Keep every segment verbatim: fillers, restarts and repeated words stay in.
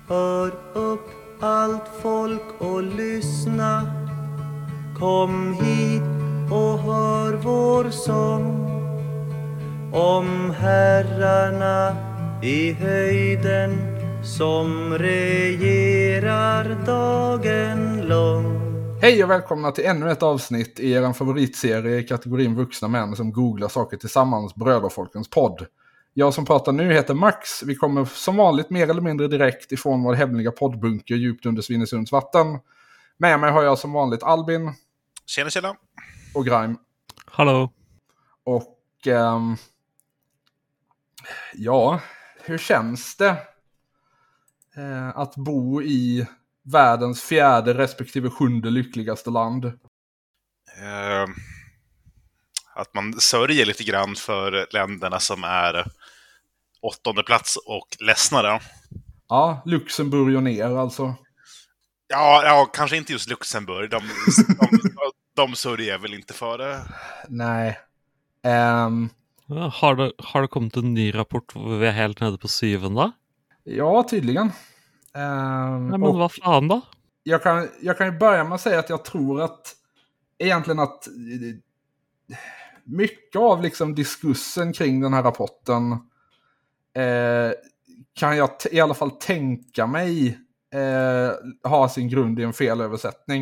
Hör upp allt folk och lyssna. Kom hit och hör vår sång om herrarna i höjden som regerar dagen lång. Hej och välkomna till ännu ett avsnitt i er favoritserie i kategorin vuxna män som googlar saker tillsammans, Bröderfolkens podd. Jag som pratar nu heter Max. Vi kommer som vanligt mer eller mindre direkt ifrån vår hemliga poddbunker djupt under Svinesunds vatten. Med mig har jag som vanligt Albin. Tjena, tjena. Och Grime. Hallå. Och ähm, ja, hur känns det äh, att bo i världens fjärde respektive sjunde lyckligaste land? Uh, att man sörjer lite grann för länderna som är åttonde plats och ledsnare. Ja, Luxemburg och ner alltså. Ja, ja, kanske inte just Luxemburg. De, de, de sörjer väl inte för det. Nej. Um, Ja, har, det, har det kommit en ny rapport hvor vi är helt nere på syvende? Ja, tydligen. Um, Nej, men vad fan då? Jag kan, jag kan ju börja med att säga att jag tror att egentligen att mycket av liksom diskussen kring den här rapporten eh, kan jag t- i alla fall tänka mig eh, ha sin grund i en felöversättning.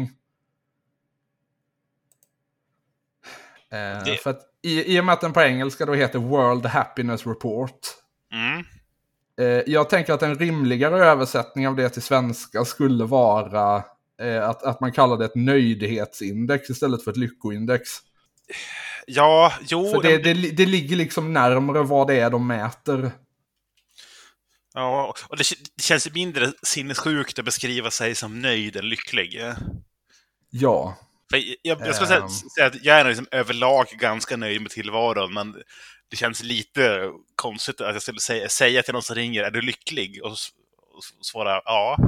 Eh, Det... För att i, i och med att den på engelska då heter World Happiness Report. Mm. Eh, jag tänker att en rimligare översättning av det till svenska skulle vara eh, att, att man kallar det ett nöjdhetsindex istället för ett lyckoindex. Ja, jo... För det, det, det ligger liksom närmare vad det är de mäter. Ja, och det, det känns mindre sinnessjukt att beskriva sig som nöjd än lycklig. Ja. För jag, jag ska säga, säga att jag är liksom överlag ganska nöjd med tillvaron, men det känns lite konstigt att jag skulle säga, säga till någon som ringer, är du lycklig? Och, och svara, ja.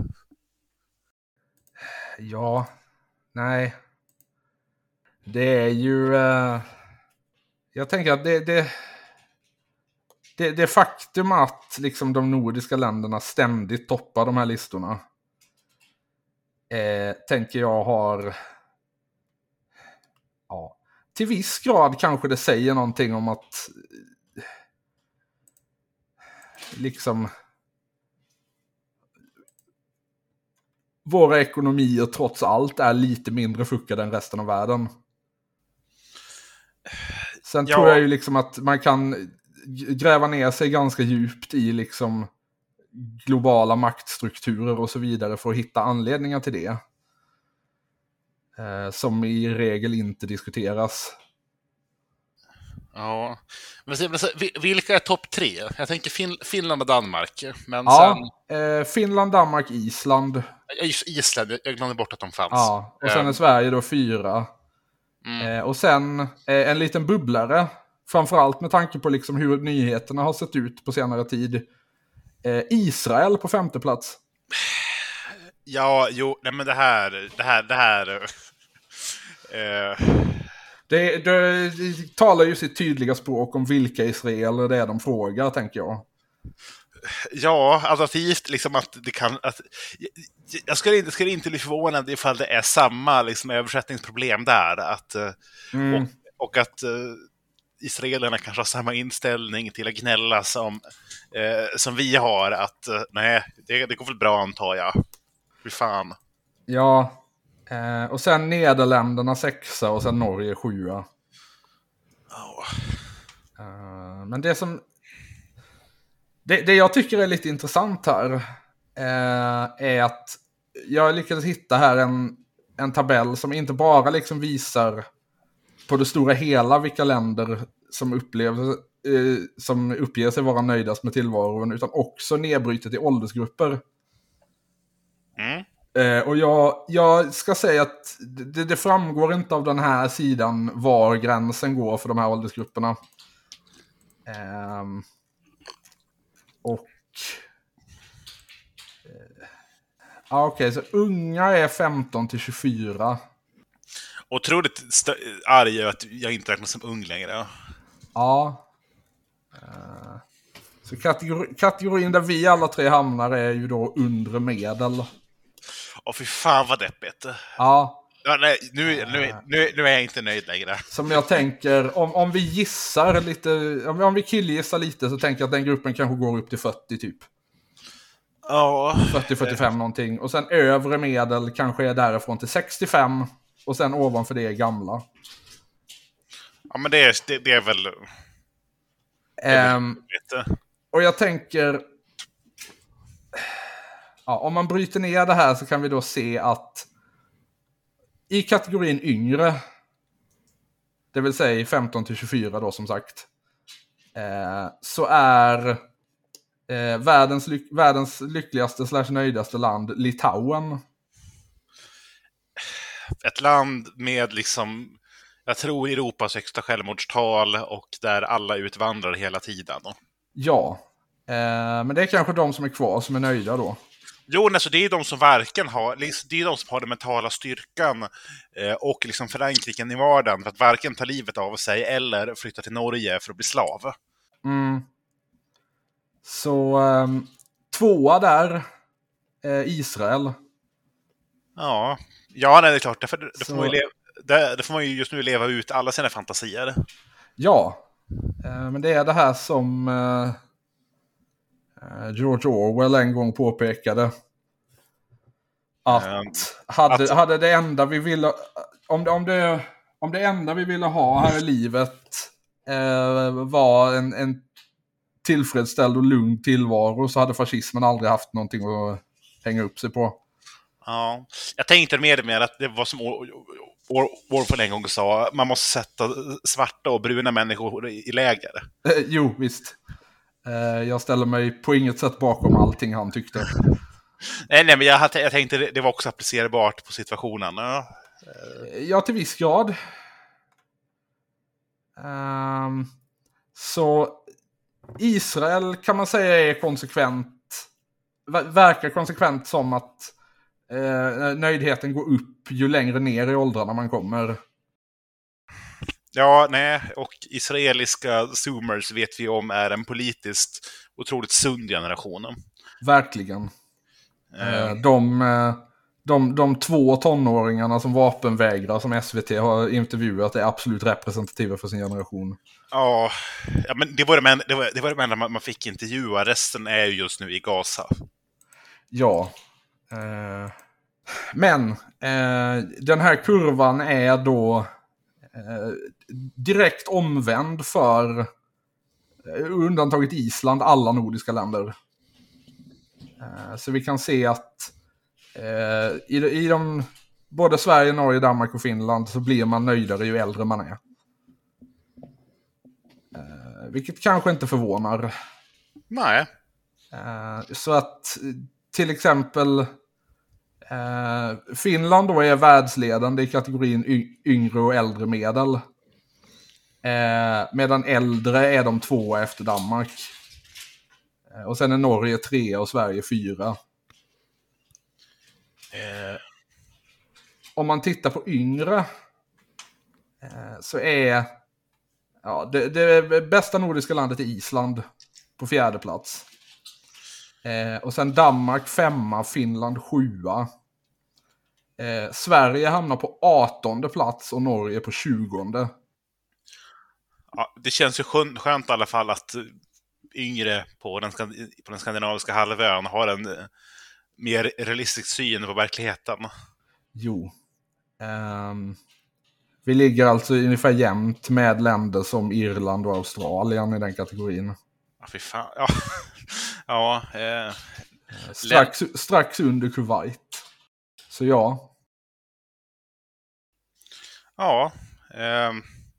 Ja. Nej. Det är ju... Uh, jag tänker att det... det Det, det faktum att liksom de nordiska länderna ständigt toppar de här listorna eh, tänker jag har ja, till viss grad kanske det säger någonting om att liksom våra ekonomier trots allt är lite mindre fuckade än resten av världen. Sen ja. tror jag ju liksom att man kan gräva ner sig ganska djupt i liksom globala maktstrukturer och så vidare för att hitta anledningar till det. Eh, som i regel inte diskuteras. Ja. Men vilka är topp tre? Jag tänker fin- Finland och Danmark. Men ja, sen... eh, Finland, Danmark, Island. Island, jag glömde bort att de fanns. Ja, och sen är Sverige då fyra. Mm. Eh, och sen eh, en liten bubblare. Framförallt med tanke på liksom hur nyheterna har sett ut på senare tid. Eh, Israel på femte plats. Ja, jo, nej men det här, det här, det här. Eh. Det, det, det talar ju sitt tydliga språk om vilka israeler det är de frågar, tänker jag. Ja, alternativt liksom att det kan... Att, jag skulle inte, skulle inte bli förvånad ifall det är samma liksom, översättningsproblem där. Att, mm. och, och att... israelerna kanske har samma inställning till att gnälla som, eh, som vi har, att eh, nej, det, det går väl bra antar jag. Hur fan. Ja, eh, och sen Nederländerna sexa och sen Norge sjua. Oh. Eh, men det som det, det jag tycker är lite intressant här eh, är att jag lyckades hitta här en, en tabell som inte bara liksom visar på det stora hela vilka länder som upplever eh, som uppger sig vara nöjdast med tillvaron, utan också nedbrytet i åldersgrupper. Mm. Eh, och jag, jag ska säga att det, det framgår inte av den här sidan var gränsen går för de här åldersgrupperna. Eh, och eh, ah, okej, okay, så unga är femton till tjugofyra. Otroligt st- arg att jag inte räknas som ung längre. Ja. Uh, Så kategori, kategorin där vi alla tre hamnar är ju då undre medel. Åh fy fan vad deppigt. Ja. Ja, nej, nu, nu, nu, nu är jag inte nöjd längre. Som jag tänker, om, om vi gissar lite, om, om vi killgissar lite så tänker jag att den gruppen kanske går upp till fyrtio typ. Ja. fyrtio till fyrtiofem någonting. Och sen övre medel kanske är därifrån till sextiofem. Och sen ovanför det är gamla. Ja men det är, det, det är väl... Det är Um, väl och jag tänker... Ja, om man bryter ner det här så kan vi då se att i kategorin yngre, det vill säga femton till tjugofyra då som sagt, eh, så är eh, världens, lyck- världens lyckligaste slash nöjdaste land Litauen. ett land med liksom, jag tror Europas högsta självmordstal och där alla utvandrar hela tiden. Ja, eh, men det är kanske de som är kvar som är nöjda då. Jo, alltså det är de som varken har, det är de som har den mentala styrkan eh, och liksom förankringen i vardagen för att varken ta livet av sig eller flytta till Norge för att bli slav. Mm. Så eh, tvåa där, eh, Israel. Ja, ja nej, det är klart. Därför, det, Så... får man ju leva, det, det får man ju just nu leva ut alla sina fantasier. Ja, eh, men det är det här som eh, George Orwell en gång påpekade. Att, um, hade, att... hade det enda vi ville... Om det, om det, om det enda vi ville ha här i livet eh, var en, en tillfredsställd och lugn tillvaro så hade fascismen aldrig haft någonting att hänga upp sig på. Ja, jag tänkte mer med att det var som Orwell en gång sa, man måste sätta svarta och bruna människor i läger. Eh, jo, visst. Eh, jag ställer mig på inget sätt bakom allting han tyckte. Nej, nej men jag, jag tänkte det var också applicerbart på situationen. Ja, ja till viss grad. Um, så Israel kan man säga är konsekvent, verkar konsekvent som att eh, nöjdheten går upp ju längre ner i åldrarna man kommer. Ja, nej, och israeliska zoomers vet vi om är en politiskt otroligt sund generation. Verkligen. Mm. De, de, de två tonåringarna som vapenvägrar som S V T har intervjuat är absolut representativa för sin generation. Ja, ja men det var det enda, det var, det var det enda man, man fick intervjua. Resten är ju just nu i Gaza. Ja. Eh, men eh, den här kurvan är då eh, direkt omvänd för undantaget Island, alla nordiska länder. Så vi kan se att eh, i, i de, både Sverige, Norge, Danmark och Finland så blir man nöjdare ju äldre man är. Eh, vilket kanske inte förvånar. Nej. Eh, så att till exempel eh, Finland då är världsledande i kategorin y- yngre och äldre medel. Eh, medan äldre är de två efter Danmark. Och sen är Norge tre och Sverige fyra. Eh. Om man tittar på yngre eh, så är ja, det, det bästa nordiska landet är Island på fjärde plats. Eh, och sen Danmark femma, Finland sjua. Eh, Sverige hamnar på artonde plats och Norge på tjugonde. Ja, det känns ju skönt, skönt i alla fall att yngre på den, på den skandinaviska halvön har en mer realistisk syn på verkligheten. Jo. Um, vi ligger alltså ungefär jämnt med länder som Irland och Australien i den kategorin. Ja, fy fan. Ja, ja eh, strax, strax under Kuwait. Så ja. Ja. Eh,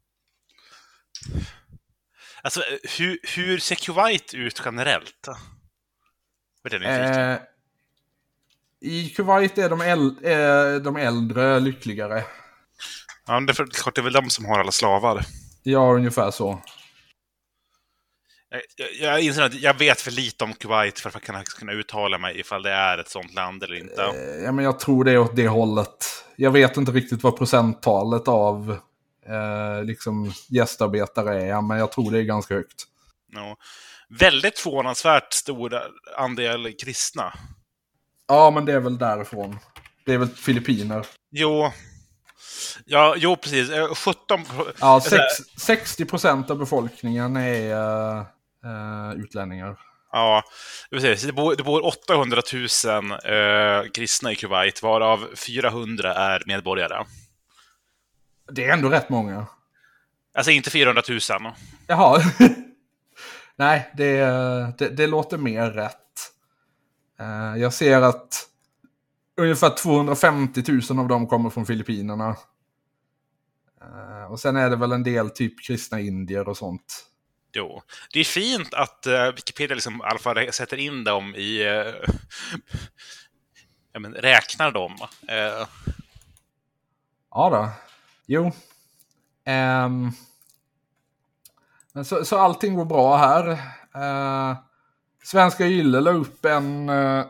Alltså, hur, hur ser Kuwait ut generellt? Vad är det eh, I Kuwait är de, äl- är de äldre lyckligare. Ja, det är, för, det är väl de som har alla slavar. Ja, ungefär så. Jag, jag, jag inser att jag vet för lite om Kuwait för att kunna, kunna uttala mig ifall det är ett sånt land eller inte. Eh, ja, men jag tror det är åt det hållet. Jag vet inte riktigt vad procenttalet av Eh, liksom gästarbetare är, men jag tror det är ganska högt. No. väldigt förvånansvärt stor andel kristna. Ja, men det är väl därifrån. Det är väl Filippinerna. Jo, ja, jo precis. sjutton Ja, sex, sextio procent av befolkningen är uh, uh, utlänningar. Ja, precis. Det bor, det bor åttahundratusen uh, kristna i Kuwait, varav fyrahundra är medborgare. Det är ändå rätt många. Alltså inte fyrahundratusen. Jaha. Nej, det, det, det låter mer rätt. Uh, jag ser att ungefär tvåhundrafemtio tusen av dem kommer från Filippinerna. Uh, och sen är det väl en del typ kristna indier och sånt. Jo, det är fint att uh, Wikipedia liksom i alla fall sätter in dem i... Uh, ja, men räknar dem. Uh. Ja då. Jo. Um, så, så allting går bra här. Uh, Svenska Yle la upp en... Uh,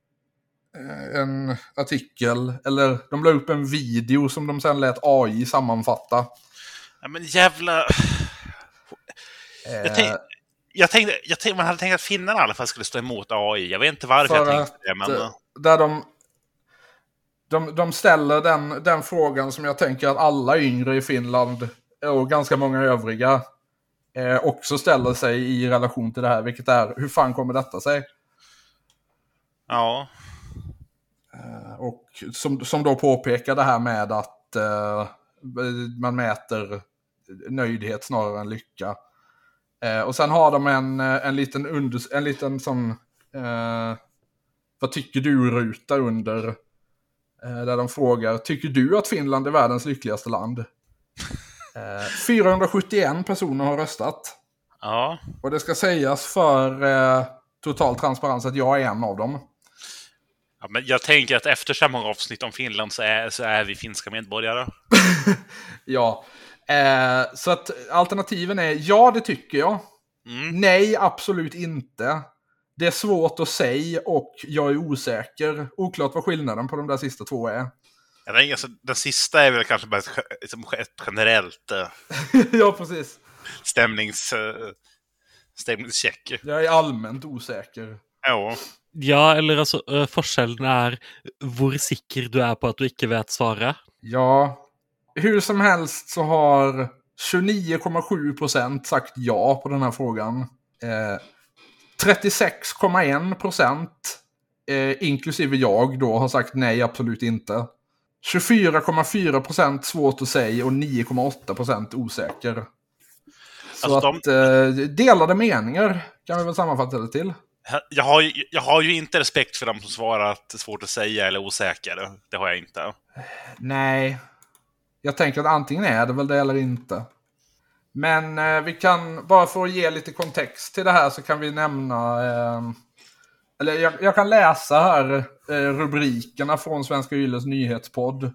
en artikel, eller de la upp en video som de sen lät A I sammanfatta. Ja, men jävla... Jag, tänk, jag, tänkte, jag tänkte man hade tänkt att finnarna i alla fall skulle stå emot A I. Jag vet inte varför jag tänkte det, men... Där de, de, de ställer den, den frågan som jag tänker att alla yngre i Finland och ganska många övriga eh, också ställer sig i relation till det här, vilket är, hur fan kommer detta sig? Ja. Och som, som då påpekar det här med att eh, man mäter nöjdhet snarare än lycka. Eh, och sen har de en, en liten, under, en liten sån eh, vad tycker du-ruta under eh, där de frågar, tycker du att Finland är världens lyckligaste land? Eh, fyrahundrasjuttioen personer har röstat. Ja. Och det ska sägas för eh, total transparens att jag är en av dem. Ja, men jag tänker att efter så många avsnitt om Finland så är, så är vi finska medborgare. Ja, eh, så att alternativen är ja, det tycker jag. Mm. Nej, absolut inte. Det är svårt att säga och jag är osäker. Oklart vad skillnaden på de där sista två är. Jag tänker, alltså, den sista är väl kanske bara ett, liksom, ett generellt eh, ja, precis. stämnings, eh, stämningscheck. Jag är allmänt osäker. Ja. Ja, eller alltså, uh, forskjellen är hur säker du är på att du inte vet svara. Ja, hur som helst så har tjugonio komma sju procent sagt ja på den här frågan. Eh, trettiosex komma en procent eh, inklusive jag då har sagt nej, absolut inte. tjugofyra komma fyra procent svårt att säga och nio komma åtta procent osäker. Så alltså att de... eh, delade meningar kan vi väl sammanfatta det till. Jag har, ju, jag har ju inte respekt för dem som svarar att det är svårt att säga eller osäker. Det har jag inte. Nej. Jag tänker att antingen är det väl det eller inte. Men eh, vi kan, bara för att ge lite kontext till det här så kan vi nämna... Eh, eller jag, jag kan läsa här eh, rubrikerna från Svenska Yles nyhetspodd.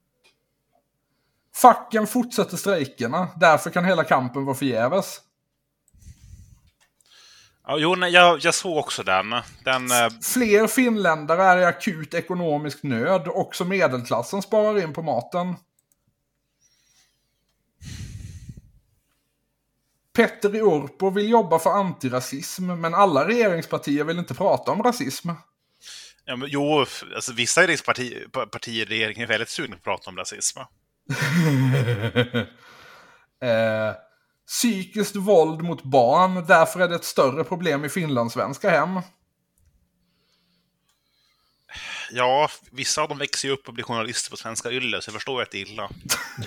Facken fortsätter strejkerna. Därför kan hela kampen vara förgäves. Ja, jo, nej, jag, jag såg också den. den äh... Fler finländare är i akut ekonomisk nöd. Också medelklassen sparar in på maten. Petteri Orpo vill jobba för antirasism, men alla regeringspartier vill inte prata om rasism. Ja, men, jo, alltså, vissa regeringspartier partier i regeringen är väldigt sugna på att prata om rasism. eh, psykiskt våld mot barn, därför är det ett större problem i finlandssvenska hem. Ja, vissa av dem växer ju upp och blir journalister på Svenska Yle, så jag förstår att det är illa.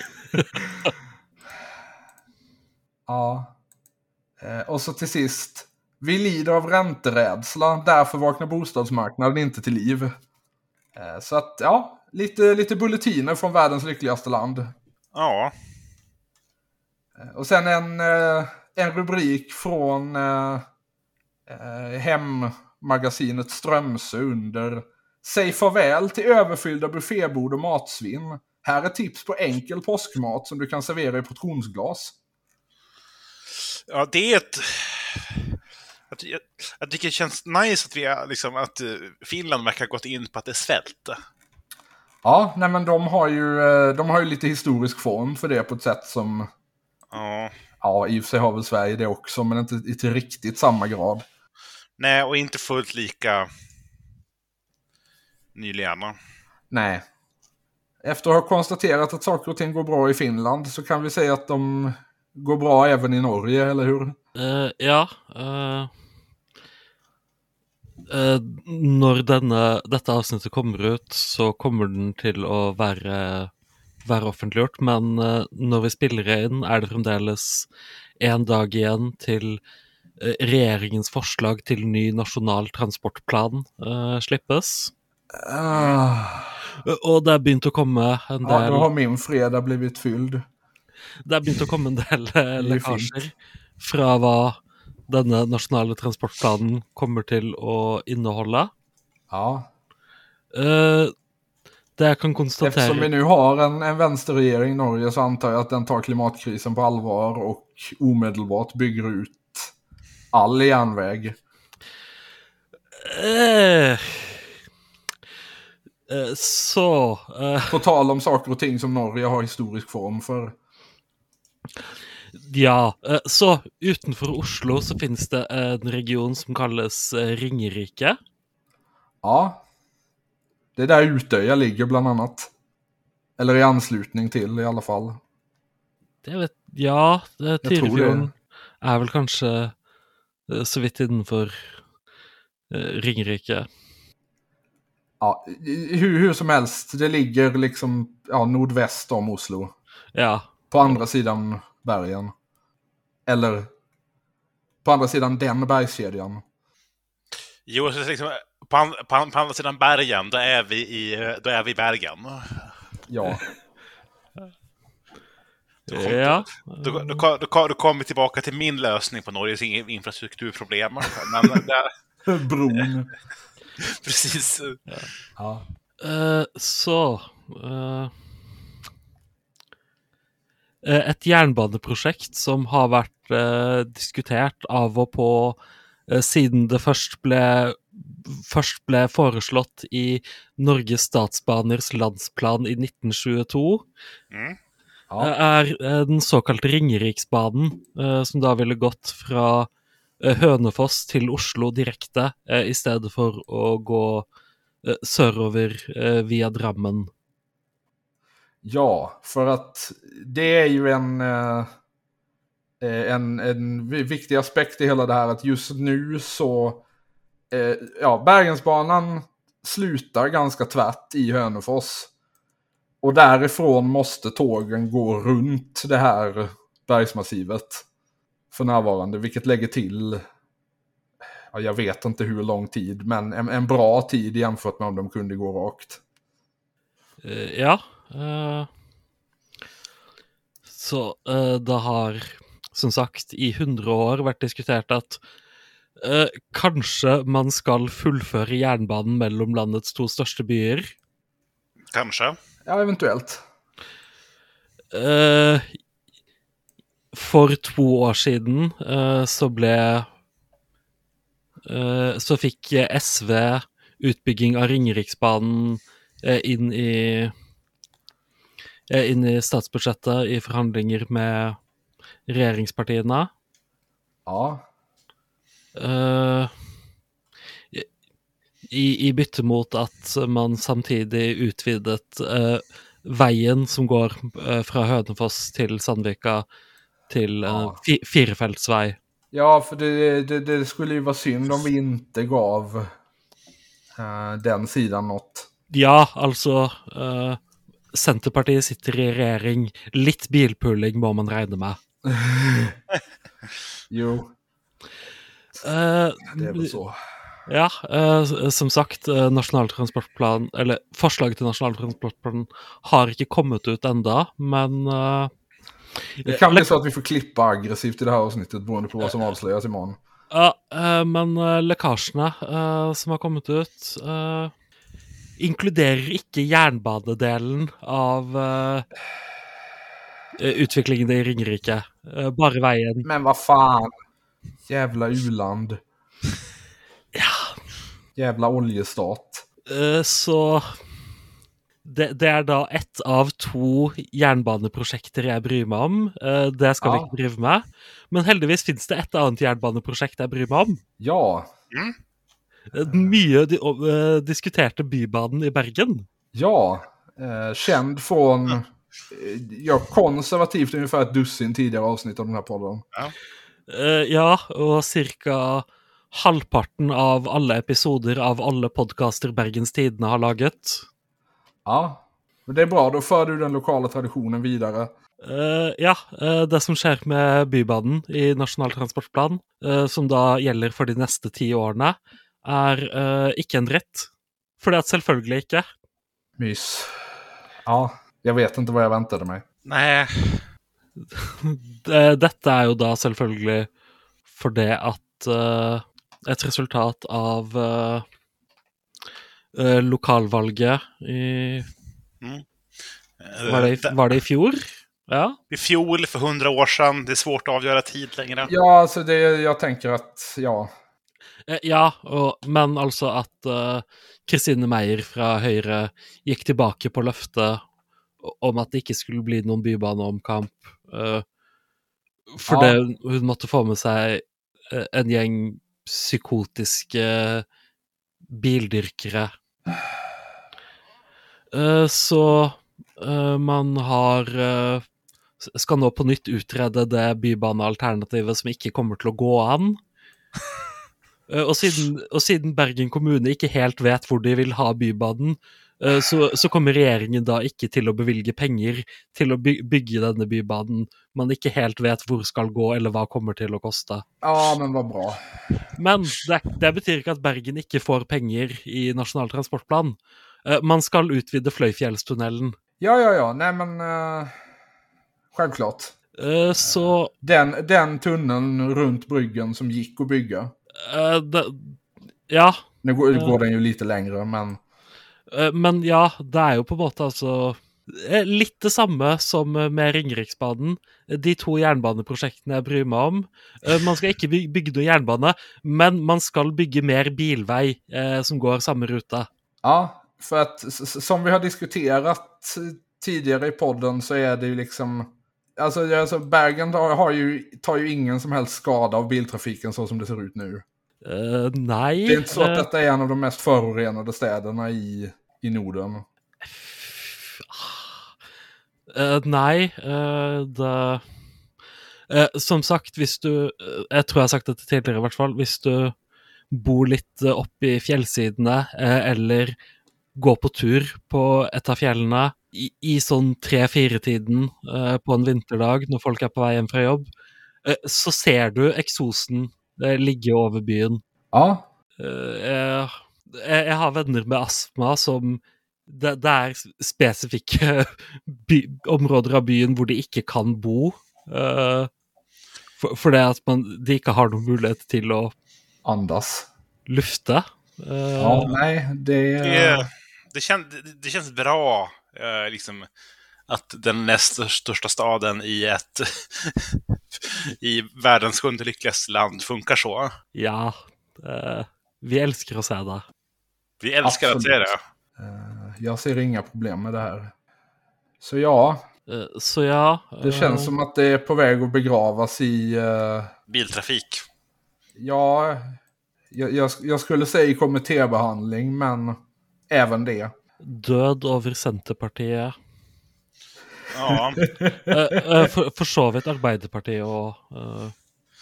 Ja. Eh, och så till sist. Vi lider av ränterädsla, därför vaknar bostadsmarknaden inte till liv. Eh, så att, ja, lite, lite bulletiner från världens lyckligaste land. Ja. Eh, och sen en, eh, en rubrik från eh, eh, hemmagasinet Strömsö under säg farväl till överfyllda buffébord och matsvinn. Här är tips på enkel påskmat som du kan servera i portionsglas. Ja, det är ett... Jag, jag tycker det känns nice att, vi är, liksom, att Finland verkar ha gått in på att det är svält. Ja, nej men de har ju, de har ju lite historisk form för det på ett sätt som... Ja. Ja, i och för sig har väl Sverige det också, men inte i till riktigt samma grad. Nej, och inte fullt lika nyligen. Nej. Efter att ha konstaterat att saker och ting går bra i Finland så kan vi säga att de går bra även i Norge, eller hur? Uh, ja. Uh, uh, når denne, dette avsnittet kommer ut, så kommer den til å være, være offentliggjort, men uh, når vi spiller inn, er det fremdeles en dag igjen til uh, regjeringens forslag til ny nasjonal transportplan uh, slippes. Uh, Og det er begynt å komme en del... Ja, då har min fredag blivit fylld. Det er begynt å komme en del uh, lekkasjer fra hva denne nasjonale transportplanen kommer til å inneholde. Ja. Uh, det jeg kan konstatere... Eftersom vi nu har en, en vänsterregering i Norge så antar jag att den tar klimatkrisen på allvar och omedelbart bygger ut all järnväg. Uh, uh, så... Uh, på tal om saker och ting som Norge har historisk form för. Ja, så utenfor Oslo så finnes det en region som kalles Ringerike. Ja, det är där Utöja ligger bland annat. Eller i anslutning till i alla fall. Det vet, ja, Tyrifjorden det. er vel kanskje så vidt innenfor Ringerike. Ja, hur, hur som helst, det ligger liksom ja, nordväst om Oslo. Ja. På andra sidan bergen. Eller på andra sidan den bergskedjan. Jo, så liksom, på, an, på, an, på andra sidan bergen, då är vi i, då är vi i bergen. Ja. Då, kom, ja. Då, då, då, då, då kommer vi tillbaka till min lösning på Norges infrastrukturproblem. Men där... Bron. Precis. Ja. Ja. Uh, så... Uh... Et jernbaneprosjekt som har vært eh, diskutert av og på eh, siden det først ble, først ble foreslått i Norges Statsbaners landsplan i nitten tjueto, mm. ja. er eh, den såkalte Ringeriksbanen, eh, som da ville gått fra eh, Hønefoss til Oslo direkte, eh, i stedet for å gå eh, sörover eh, via Drammen. Ja, för att det är ju en, en, en viktig aspekt i hela det här att just nu så ja, Bergensbanan slutar ganska tvärt i Hönefors och därifrån måste tågen gå runt det här bergsmassivet för närvarande, vilket lägger till ja, jag vet inte hur lång tid, men en, en bra tid jämfört med om de kunde gå rakt. Uh, ja Uh, så uh, det har som sagt i hundre år vært diskutert at uh, kanskje man skal fullføre jernbanen mellom landets to største byer. Kanskje. Ja, eventuelt. Uh, for to år siden uh, så ble uh, så fikk S V utbygging av Ringeriksbanen uh, inn i inn i statsbudsjettet i forhandlinger med regjeringspartiene. Ja. Uh, i, I bytte mot at man samtidig utvidet uh, veien som går uh, fra Hønefoss til Sandvika til uh, fi, firefeltsvei. Ja, för det, det, det skulle ju vara synd om vi inte gav uh, den sidan något. Ja, altså... Uh, Senterpartiet sitter i regjering. Litt bilpulling må man regne med. Jo. Uh, det er vel så. Ja, uh, som sagt, uh, nasjonal transportplan, eller forslaget til nasjonal transportplan har ikke kommet ut enda, men... Uh, det kan bli så at vi får klippa aggressivt i det her avsnittet, beroende på hva som avsløyes i morgen. Ja, uh, uh, men uh, lekkasjene uh, som har kommet ut... Uh, inkluderer ikke jernbanedelen av uh, utviklingen i Ringerike. Uh, bare veien. Men hva faen? Jävla uland. Ja. Jävla oljestat. Uh, så det, det er da ett av to jernbaneprosjekter jeg bryr meg om. Uh, det skal vi Ja. ikke drive med. Men heldigvis finnes det ett annet jernbaneprosjekt jeg bryr meg om. Ja. Mm. Den mye di uh, diskuterte bybanen i Bergen. Ja. Eh, känd från eh, ja, konservativt ungefär ett dussin tidigare avsnitt av den här podden. Ja. Uh, ja, og cirka halvparten av alle episoder av alle podcaster Bergens Tidende har laget. Ja, men det är bra. Då för du den lokala traditionen vidare. Uh, ja, uh, det som skjer med bybanen i Nasjonal transportplan, uh, som da gjelder for de neste ti årene, er uh, ikke en dritt. For det at selvfølgelig ikke. Mys. Ja, jag vet inte vad jag väntade mig. Nej. Dette er jo da selvfølgelig for det at uh, et resultat av uh, uh, lokalvalget i Mm. var, det i var det i fjor? Ja. I fjol, för hundra år sedan. Det är svårt att avgöra tid längre. Ja, alltså det, jag tänker att, ja. Uh, ja, og, men altså at uh, Kristine Meyer fra Høyre gikk tilbake på løftet om at det ikke skulle bli noen bybaneomkamp. Uh, for Ja. det hun måtte få med seg uh, en gjeng psykotiske bildyrkere. Uh, så uh, man har uh, skal nå på nytt utrede det bybanealternativet som ikke kommer til å gå an. Uh, og, siden, og siden Bergen kommune ikke helt vet hvor de vil ha bybanen, uh, så, så kommer regjeringen da ikke til å bevilge penger til å by bygge denne bybanen man ikke helt vet hvor skal gå eller hva kommer til å koste. Ja, men vad bra. Men det, det betyr ikke at Bergen ikke får penger i Nasjonal transportplan. Uh, man skal utvide Fløyfjellstunnelen. Ja, ja, ja. Nej, men uh, självklart. Uh, så Den, den tunneln runt bryggen som gick att bygga. uh, det, ja, Nu går, Ja. går den ju lite längre, men... uh, men ja, det er jo på en måte altså eh, litt det samme som eh, med Ringeriksbanen. De to jernbaneprosjektene jeg bryr meg om. Uh, man skal ikke by bygge noe jernbane, men man skal bygge mer bilvei eh, som går samme ruta. Ja, för att s- s- som vi har diskuterat tidigare i podden så är det ju liksom... Alltså, det- alltså Bergen har, har ju, tar ju ingen som helst skada av biltrafiken så som det ser ut nu. Uh, nei Det är inte så att eh, detta är en av de mest förorenade städerna i, i Norden. Eh, nei, eh, det eh, Som sagt, hvis du eh, Jeg tror jeg har sagt dette tidligere, i hvert fall. Hvis du bor litt uh, oppe i fjellsidene, eh, eller går på tur på et av fjellene i, i sånn tre-fire-tiden eh, på en vinterdag når folk er på vei hjem fra jobb, eh, så ser du eksosen eh, ligge over byen. Ja, Eh, jeg, jeg jeg har venner med astma som det, det er spesifikke by, områder av byen hvor de ikke kan bo. eh, for, for det at man, de ikke har noen mulighet til å andas. lufte. Eh, Ja, nej, det... Det, det, kän, det, det känns bra eh, liksom, att den näst största staden i ett i världens sjunde lyckligaste land funkar så. ja, eh, vi elsker å se det. Vi älskar att se Absolut. det. Eh, Jag ser inga problem med det här. Så ja, Eh, så ja. det eh, känns som att det är på väg att begravas i... eh, Biltrafik. Ja, jag, jag, jag skulle säga i kommittébehandling, men även det. død over Senterpartiet. Ja, Eh, eh, for, for så vidt Arbeiderpartiet og eh,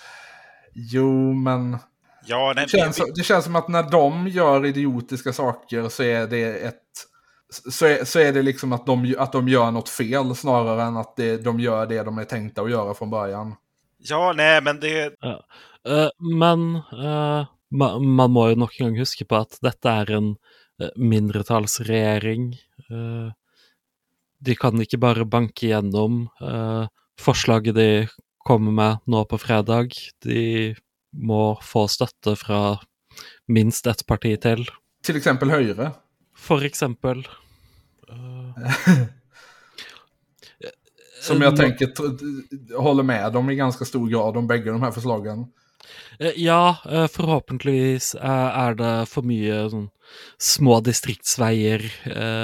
Jo, men ja nej, det känns, vi, vi, det känns som att när de gör idiotiska saker så är det ett... Så är, så är det liksom att de, att de gör något fel snarare än att det, de gör det de är tänkta att göra från början. ja, nej, men det... Eh, men eh, ma man må jo nok en gang huske på at dette er en eh, mindretallsregjering. Eh, de kan ikke bare banke gjennom eh, forslaget de kommer med nå på fredag. De må få støtte fra minst ett parti til. Till exempel Høyre. For eksempel. Eh, Som jag nå- tänker tr- håller med dem i ganska stor grad om bägge de här förslagen. Eh, Ja, eh, forhåpentligvis eh, er det for mye sånn små distriktsveier, eh,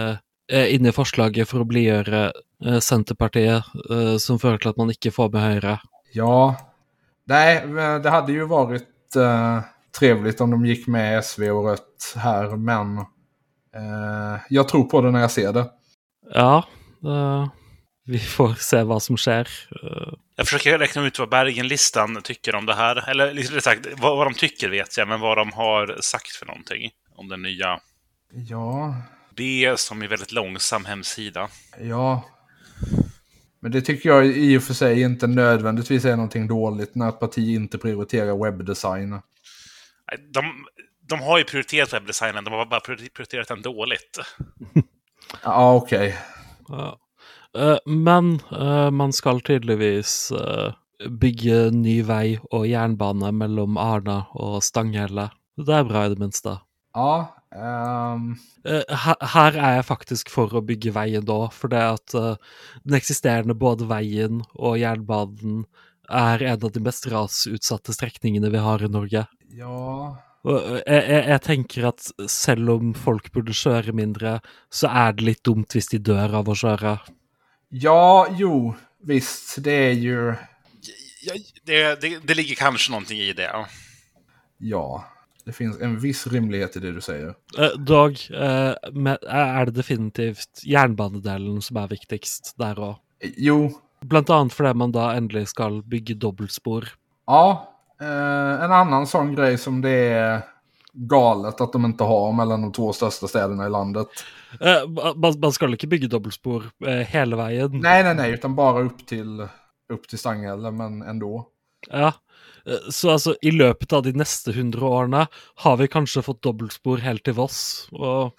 eh, inne i forslaget for å blidgjøre eh, Centerpartiet, eh, som fører til at man ikke får med Høyre. Ja, nej, det hade ju varit eh, trevligt om de gick med S V och Rött här, men eh, jag tror på det när jag ser det. Ja, eh, vi får se vad som sker. Eh, Jag försöker räkna ut vad Bergenlistan tycker om det här. Eller liksom sagt, vad, vad de tycker vet jag, men vad de har sagt för någonting om den nya Ja, B som är väldigt långsam hemsida. ja. Men det tycker jag i och för sig inte nödvändigtvis är någonting dåligt när ett parti inte prioriterar webbdesign. Nej, De, de har ju prioriterat webbdesignen, de har bara prioriterat den dåligt. Ja, okej. ja. Eh, men eh, man skal tydeligvis eh, bygge ny vei og jernbane mellom Arna og Stanghelle. Det er bra i det minste. Ja, ehm, Eh, her, her er jeg faktisk for å bygge veien da, for det at eh, den eksisterende både veien og jernbanen er en av de mest rasutsatte strekningene vi har i Norge. ja. Og eh, jeg, jeg, jeg tenker at selv om folk burde kjøre mindre, så er det litt dumt hvis de dør av å kjøre. Ja, jo, visst, det är ju... Ja, det, det, det ligger kanske någonting i det. Ja. Ja, det finns en viss rimlighet i det du säger. Eh, Dog, eh, men er det definitivt jernbanedelen som er viktigst der også? Jo, Blant annet fordi man da endelig skal bygge dobbeltspor. ja. Eh, en annan sån grej som det är galet att de inte har mellan de två största städerna i landet. Eh, man, man skal ikke bygge dobbeltspor eh, hele veien. Nej, nej, nej, utan bara upp till, upp till Stanghelle, men ändå. Ja, eh, så altså i løpet av de neste hundre årene har vi kanskje fått dobbeltspor helt til Voss. Og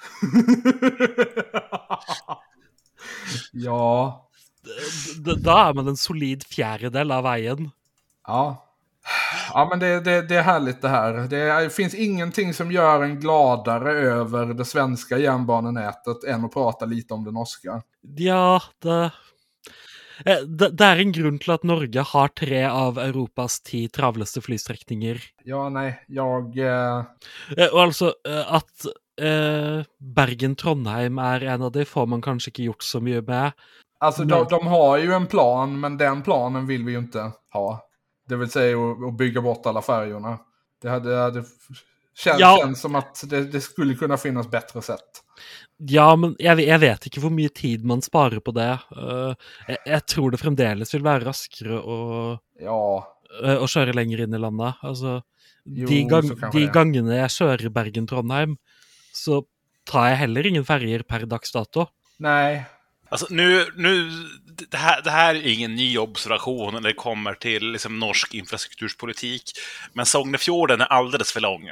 Ja, d- d- da er man en solid fjerdedel av veien. ja. Ja, men det, det, det är härligt det här. Det är, finns ingenting som gör en gladare över det svenska järnbanenätet än att prata lite om det norska. Ja, det, eh, det Det er en grunn til at Norge har tre av Europas ti travleste flystrekninger. Ja, nej, jag... Eh, Eh, Og altså eh, at eh, Bergen-Trondheim er en av de, får man kanskje ikke gjort så mye med. alltså, de, de har ju en plan, men den planen vill vi ju inte ha. Det vill säga att, att bygga bort alla färgerna. Det hade, hade känns, Ja. känns som att det, det skulle kunna finnas bättre sätt. Ja, men jeg, jeg vet ikke hvor mye tid man sparer på det. Eh, jeg, jeg tror det fremdeles vil være raskere å, Ja, eh, å kjøre lenger inn i landet. Altså, Jo, de, gang, så kanskje de det. gangene jeg kjører Bergen-Trondheim, så tar jeg heller ingen ferger per dags dato. nej. Alltså nu, nu det, här, det här är ingen ny observation när det kommer till liksom, norsk infrastrukturspolitik. Men Sognefjorden är alldeles för lång.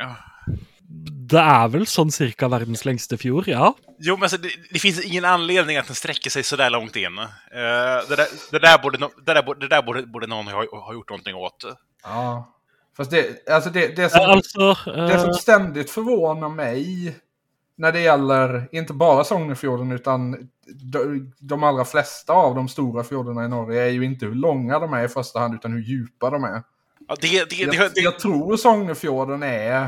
Det er vel sånn cirka verdens lengste fjord, ja. Jo, men alltså, det, det finns ingen anledning att den sträcker sig så där långt in. Uh, det, där, det där, borde, no- det där, borde, det där borde, borde någon ha, ha gjort någonting åt. Ja. Fast det, alltså det, det, Eh, som, Altså, det eh, som ständigt förvånar mig när det gäller inte bara Sognefjorden utan de, de allra flesta av de stora fjordarna i Norge är ju inte hur långa de är i första hand utan hur djupa de är. Ja, det, det, Jag, det, det, jag tror Sognefjorden är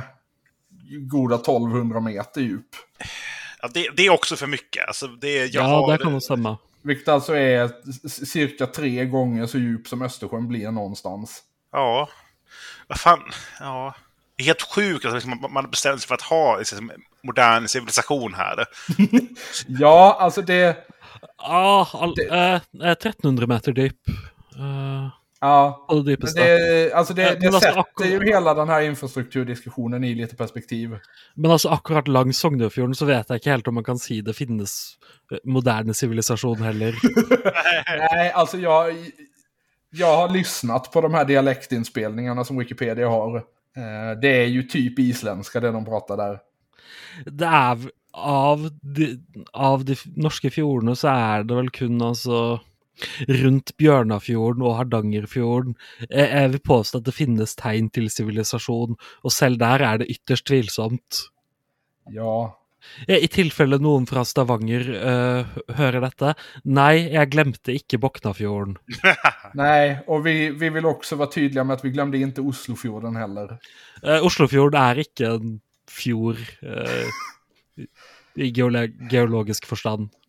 goda tolvhundra meter djup. ja, det, det är också för mycket. Alltså, det, jag ja, har, det kan nog stemme. Vilket alltså är c- cirka tre gånger så djup som Östersjön blir någonstans. Ja, vad fan. Ja. Det är helt sjukt att liksom, man- man bestämmer sig för att ha liksom, modern civilisation här. Ja, alltså det... Ah, all, eh, eh, trettenhundre meter dyp. Eh, Ja, på det men dypeste. det, alltså det, Men det alltså, sätter akkurat- ju hela den här infrastrukturdiskussionen i lite perspektiv. Men altså akkurat langs Sognefjorden så vet jeg ikke helt om man kan si det finnes eh, moderne sivilisasjon heller. Nej, alltså jag, jag har lyssnat på de här dialektinspelningarna som Wikipedia har. Eh, Det är ju typ isländska det de pratar där. Det er v- av de, av de f- norske fjordene så er det vel kun altså rundt Bjørnafjorden og Hardangerfjorden. Jeg, jeg vil påstå at det finnes tegn til sivilisasjon, og selv der er det ytterst tvilsomt. Ja, Eh, I tilfelle noen fra Stavanger eh, hører dette. Nei, jeg glemte ikke Boknafjorden. nej, och vi, vi vill också vara tydliga med att vi glömde inte Oslofjorden heller. Eh, Oslofjorden er ikke en fjord eh, i geole geologisk forstand.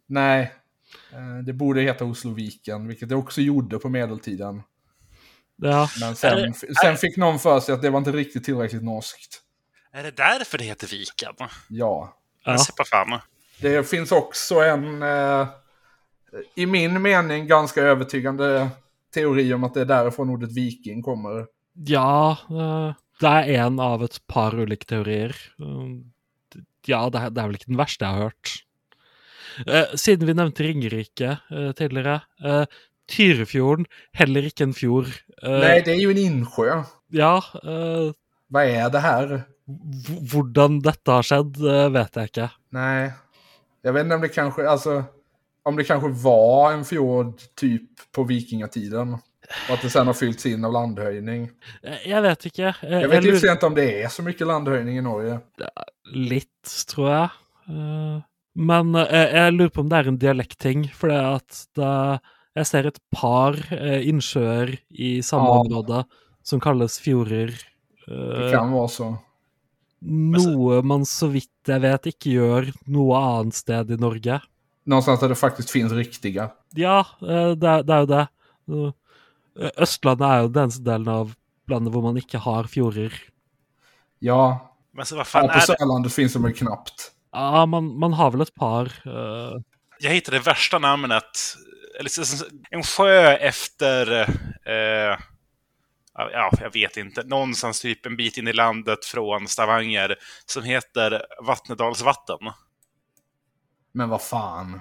Nej, eh, det borde heta Osloviken, vilket det också gjorde på medeltiden. Ja. Men sen, sen fick någon för sig att det var inte riktigt tillräckligt norskt. Är det därför det heter Viken? Ja. Jag ser på fan. Det finns också en, eh, i min mening, ganska övertygande teori om att det är därifrån ordet viking kommer. Ja, eh, det är en av ett par olika teorier. Um, Ja, det, det er vel ikke den verste jeg har hørt. Eh, siden vi nevnte Ringerike eh, tidligere, eh, Tyrifjorden, heller ikke en fjord. Eh, Nej, det är ju en insjö. Ja, eh, Vad är det här? v- hvordan dette har skjedd, eh, vet jeg ikke. Nej. Jag vet inte om det kanske, alltså, om det kanske var en fjord typ på vikingatiden. Och att det sen har fyllts in av landhöjning. Eh, Jeg vet ikke. Eh, Jag vet lurer- ju inte om det är så mycket landhöjning i Norge. Litt, tror jeg. Eh, men eh, jeg lurer på om det er en dialektting, for det at det, jeg ser et par eh, innsjøer i samme Ja. område som kalles fjorder. Det Eh, kan vara så. noe man så vidt jeg vet ikke gjør noe annet sted i Norge. Någonstans där det faktiskt finns riktiga. Ja, eh, det, er- det er jo det. Eh, Østlandet er jo den eneste delen av landet hvor man ikke har fjorder. Ja, Men så vad fan ja på är det? Sörlandet finns de väl knappt. Ja, man, man har vel et par. eh, Jag hittade det värsta namnet. Eller så- en sjö efter... Eh, ja, jag vet inte. Någonstans typ en bit in i landet från Stavanger som heter Vattnedalsvatten. Men vad fan.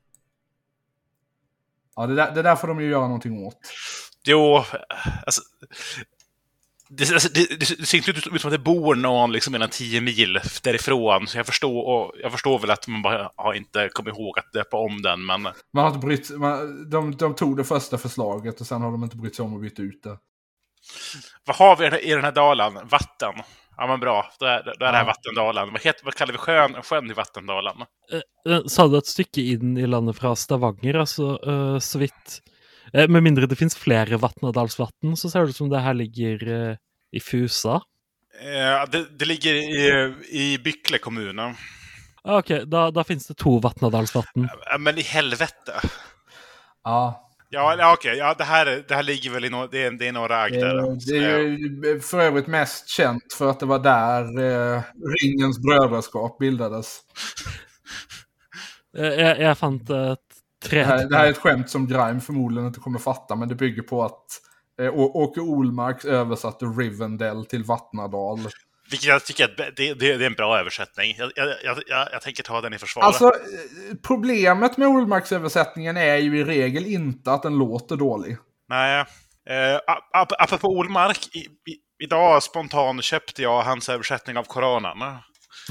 Ja, det där, det där får de ju göra någonting åt. Jo, alltså... Det, alltså, det, det, det ser inte ut som att det bor någon liksom mellan tio mil därifrån. Så jag förstår, och jag förstår väl att man bara har inte kommit ihåg att döpa om den, men... Man har inte brytt, man, de, de tog det första förslaget och sen har de inte brytt sig om att byta ut det. Vad har vi i den här dalen? Vatten. Ja, men bra. Då är, då är det här Ja. Vattendalen. Vad, heter, vad kallar vi sjön, sjön i Vattendalen? Eh, Sa du et stykke inn i landet fra Stavanger, altså eh, så vidt eh, Med mindre det finnes flere Vatnadalsvatn, så ser det ut som det her ligger eh, i Fusa. Eh, det, det ligger i, i Bykle kommun. Ah, ok, da, da finnes det to Vatnadalsvatn. Ja, men i helvete. Ja, Ja, ja okej. Ja, det, här, det här ligger väl i no, det, är, det är några ragg det, där. det är ju för övrigt mest känt för att det var där eh, Ringens brödraskap bildades. Eh, jeg, jeg fant et tre... Det här, det här är ett skämt som Grime förmodligen inte kommer fatta, men det bygger på att eh, Å- Åke Olmark översatte Rivendell till Vattnadal. Vilket jag tycker att det, det, det är en bra översättning. Jag, jag, jag, jag, jag tänker ta den i försvar. Alltså, eh, problemet med Olmarks översättningen är ju i regel inte att den låter dålig. Nej. Eh, ap- ap- apropå Olmark, i, i, idag spontant köpte jag hans översättning av Koranen. eh,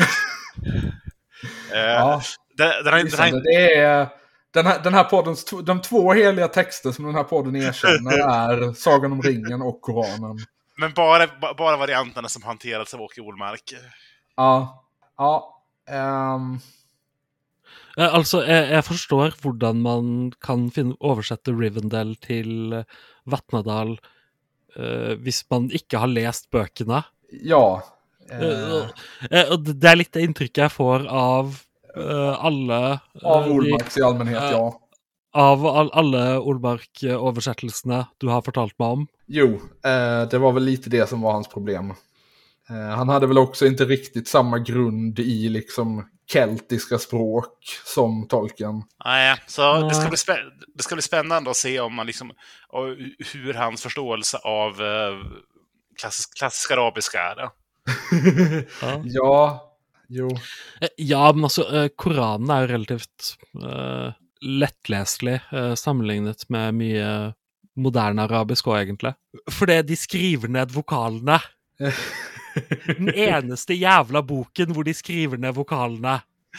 Ja, det, den, här, den, här, det är den här, den här poddens, t- de två heliga texter som den här podden erkänner är Sagan om ringen och Koranen. men bara, ba- bara varianterna som hanterats av Åke Olmark. Ja, ja. ehm, Eh, altså, jeg, jeg forstår hvordan man kan finne, oversette Rivendell til eh, Vatnadal eh, hvis man ikke har lest bøkene. ja. Eh, eh, eh, og det det er litt det inntrykket jeg får av eh, alle eh, av de- Olmarks i allmänhet, Ja. ja. Av all, alle Olmark-oversettelsene du har fortalt meg om. Jo, eh, det var väl lite det som var hans problem. Eh, han hade väl också inte riktigt samma grund i liksom keltiska språk som Tolkien. Nej, så Nej. det ska, bli spä- det ska bli spännande att se om man liksom, och hur hans förståelse av eh, klassisk, klassisk arabiska är. Ja. Ja, jo. Eh, Ja, men altså, eh, Koranen er jo relativt eh, lettleselig eh, sammenlignet med mye moderne arabisk også, egentlig. Fordi de skriver ned vokalene. Den eneste jævla boken hvor de skriver ned vokalene.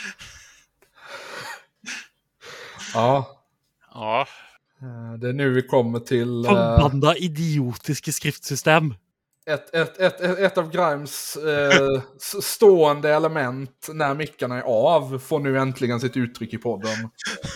Ja, Ja, eh, det är nu vi kommer till eh, Forbanna idiotiske skriftsystem. ett, ett, ett, ett, ett av Grimes eh, s- stående element när mickarna är av får nu äntligen sitt uttryck i podden.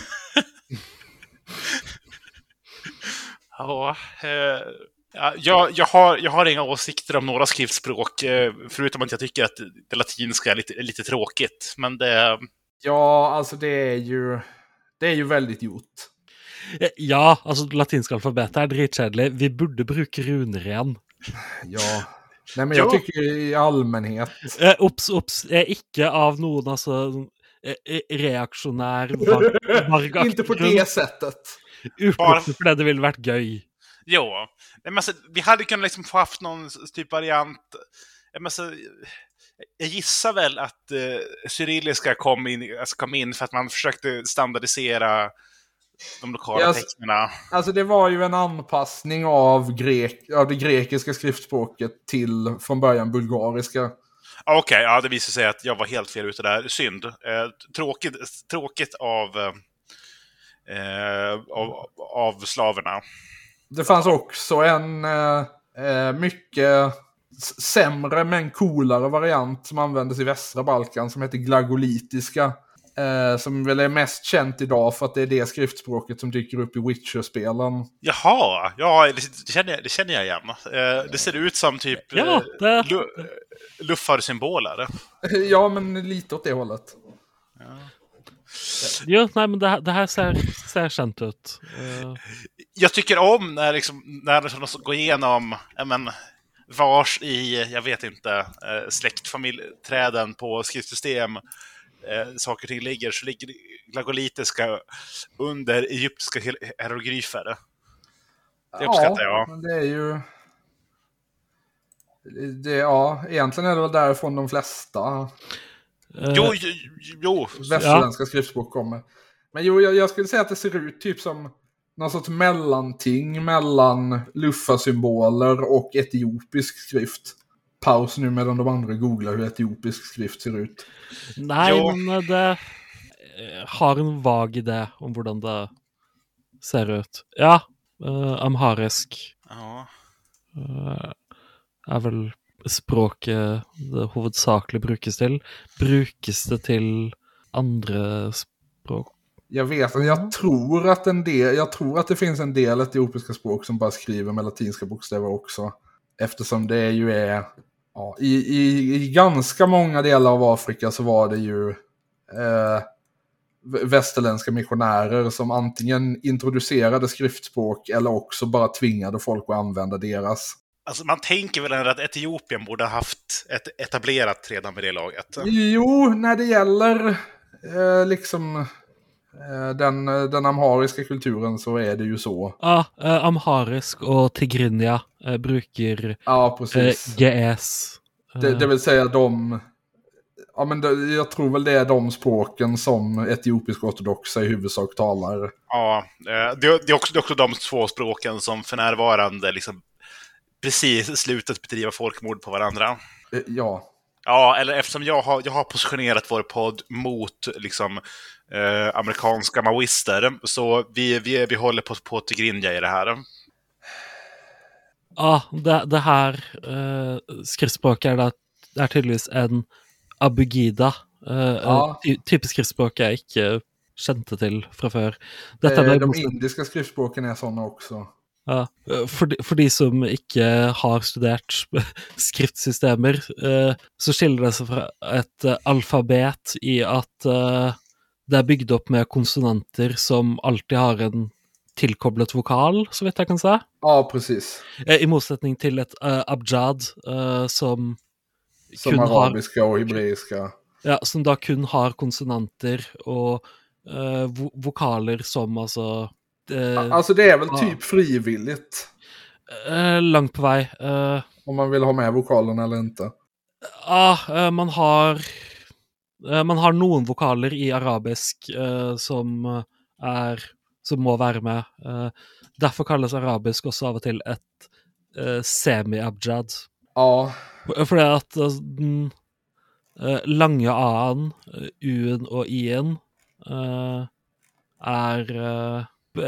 ja, eh, ja jag, jag, har, jag har inga åsikter om några skriftspråk, eh, förutom att jag tycker att det latinska är lite, lite tråkigt. Men det... Ja, alltså det är ju Det är ju väldigt gjort. Ja, altså latinsk alfabet er dritkjedelig. Vi burde bruke runer igjen. Ja. Nej, men jag tycker i allmänhet. Eh, Ops, ops. Er ikke av noen, altså eh, reaksjonær varg, varg Inte på det sättet. Utelukkende fordi det ville vært gøy. Jo, men alltså, vi hade kunnat liksom få haft någon typ variant. Men alltså, jag gissar väl att eh, cyrilliska kom in, alltså kom in för att man försökte standardisera de lokala ja, alltså, tecknarna. Alltså det var ju en anpassning av, grek, av det grekiska skriftspråket till från början bulgariska. Okej, okay, ja, det visar sig att jag var helt fel ute där. Synd. Eh, tråkigt, tråkigt av, eh, av, av slaverna. Det fanns också en eh, mycket sämre men coolare variant som användes i västra Balkan som heter glagolitiska. Eh, som väl är mest känt idag för att det är det skriftspråket som dyker upp i Witcher-spelen. Jaha, ja, det känner jag, det känner jag igen. Eh, det ser ut som typ ja, det... lu, luffarsymboler. Ja, men lite åt det hållet. Ja. Jo, nej, men det här, det här ser, ser känt ut. Uh... Jag tycker om när, liksom, när de går igenom men, vars i, jag vet inte, släktfamiljträden på skriftsystem eh, saker och ting ligger, så ligger glagolitiska under egyptiska hieroglyfer. Det uppskattar ja, jag. Men det är ju... Det, ja, egentligen är det väl därifrån de flesta uh... jo, jo, jo. västerländska ja. skriftspråk kommer. Men jo, jag, jag skulle säga att det ser ut typ som någon sorts mellanting mellan luffarsymboler och etiopisk skrift. Paus nu medan de andra googlar hur etiopisk skrift ser ut. Nej, jo. Men det har en vag idé om hur det ser ut. Ja, uh, amharisk. Ja. Uh, är väl språket det huvudsakligen brukes till. Brukes det till andra språk? Jag vet, jag tror att en del, jag tror att det finns en del etiopiska språk som bara skriver med latinska bokstäver också. Eftersom det ju är, ja, i, i, i ganska många delar av Afrika så var det ju eh, västerländska missionärer som antingen introducerade skriftspråk eller också bara tvingade folk att använda deras. Alltså man tänker väl ändå att Etiopien borde ha haft ett etablerat redan med det laget. Jo, när det gäller eh, liksom... Den, den amhariska kulturen så är det ju så. Ja, eh, amharisk och tigrinja eh, brukar ja, precis. Eh, G S. Eh. Det, det vill säga de... Ja, men det, jag tror väl det är de språken som etiopiska ortodoxa i huvudsak talar. Ja, det, det, är också, det är också de två språken som för närvarande liksom precis slutat bedriva folkmord på varandra. Ja. Ja, eller eftersom jag har, jag har positionerat vår podd mot liksom eh, amerikanska maoister, så vi, vi, vi håller på, på tigrinja i det här. Ja, det, det här eh, skriftspråk är, det, är tydligvis en abugida. Eh, ja. ty, typisk skriftspråk jag inte kände till från för. Detta eh, de indiska skriftspråken är sådana också. Ja, för de, för de som inte har studerat skriftsystemer eh, så skiljer det sig från ett eh, alfabet i att eh, det är byggt upp med konsonanter som alltid har en tillkopplat vokal, så vet jag kan säga. Ja, precis. Eh, I motsättning till ett eh, abjad eh, som som arabiska har, och hebreiska. Ja, som då kun har konsonanter och eh, vo- vokaler som alltså Uh, alltså det är väl uh, typ frivilligt. Uh, långt på väg. Uh, Om man vill ha med vokalen eller inte. Ja, uh, man har uh, man har någon vokaler i arabisk uh, som är som må vara med. Uh, därför kallas arabisk också av och till ett uh, semi-abjad. Ja. För det att uh, den uh, långa a-en, uh, u-en och i-en uh, är uh,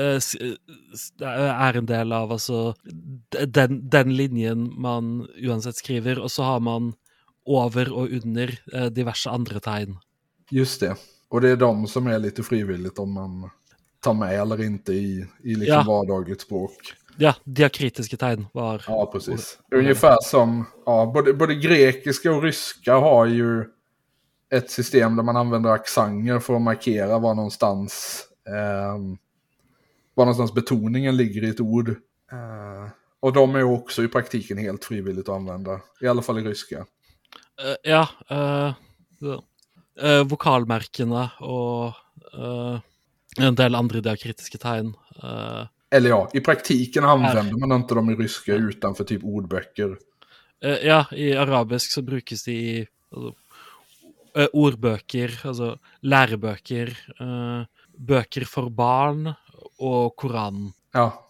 är en del av alltså den, den linjen man uansett skriver, och så har man över och under eh, diverse andra tegn. Just det. Och det är de som är lite frivilligt om man tar med eller inte i, i liksom ja. vardagligt språk. Ja, diakritiska tegn var... Ja, precis. Och, ungefär som ja, både, både grekiska och ryska har ju ett system där man använder accenter för att markera var någonstans Eh, var någonstans betoningen ligger i ett ord. Eh, och de är också i praktiken helt frivilligt att använda. I alla fall i ryska. Uh, ja, uh, uh, vokalmärkena och uh, en del andra diakritiska tegn. Uh, Eller ja, i praktiken använder man inte dem i ryska utanför typ ordböcker. Uh, ja, i arabisk så brukas det i alltså, uh, ordböcker, alltså läroböcker, uh, böcker för barn och Koran. Ja.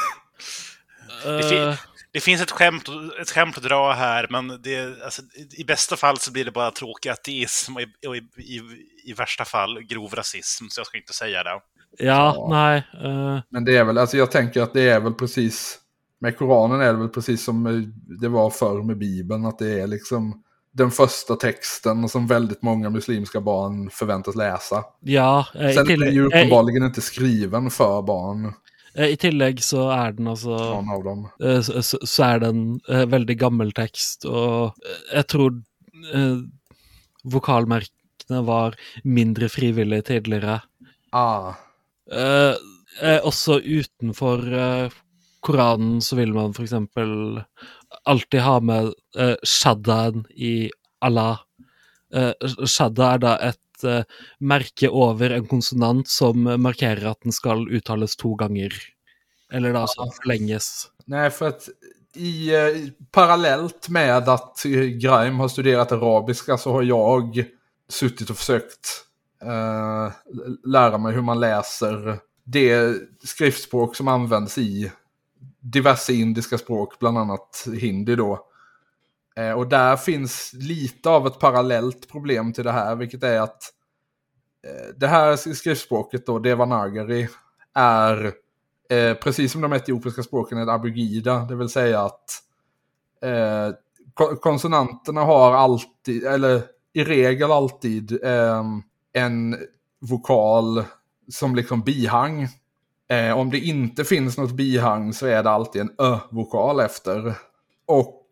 Det, fin- det finns ett skämt, ett skämt att dra här, men det, alltså, i bästa fall så blir det bara tråkig ateism och, i, och i, i, i värsta fall grov rasism, så jag ska inte säga det. Ja, ja. nej. Uh... Men det är väl, alltså jag tänker att det är väl precis, med Koranen är det väl precis som det var förr med Bibeln, att det är liksom den första texten som väldigt många muslimska barn förväntas läsa. Ja. Eh, Sen är den ju uppenbarligen eh, inte skriven för barn. I tillägg så är den alltså någon av dem. Så, så, så är den uh, väldigt gammal text och uh, jag tror uh, vokalmärkena var mindre frivilliga tidigare. Ah. Uh, uh, också utanför uh, Koranen så vill man för exempel alltid ha med uh, shaddan i alla. Uh, shadda är då ett uh, märke över en konsonant som markerar att den ska uttalas två gånger. Eller då så förlänges. Nej, för att i, eh, parallellt med att Grime har studerat arabiska så har jag suttit och försökt eh, lära mig hur man läser det skriftspråk som används i diverse indiska språk, bland annat hindi då. Eh, och där finns lite av ett parallellt problem till det här, vilket är att eh, det här skriftspråket då, Devanagari, är Eh, precis som de etiopiska språken är abugida, det vill säga att eh, konsonanterna har alltid, eller i regel alltid, eh, en vokal som liksom bihang. Eh, om det inte finns något bihang så är det alltid en ö-vokal efter. Och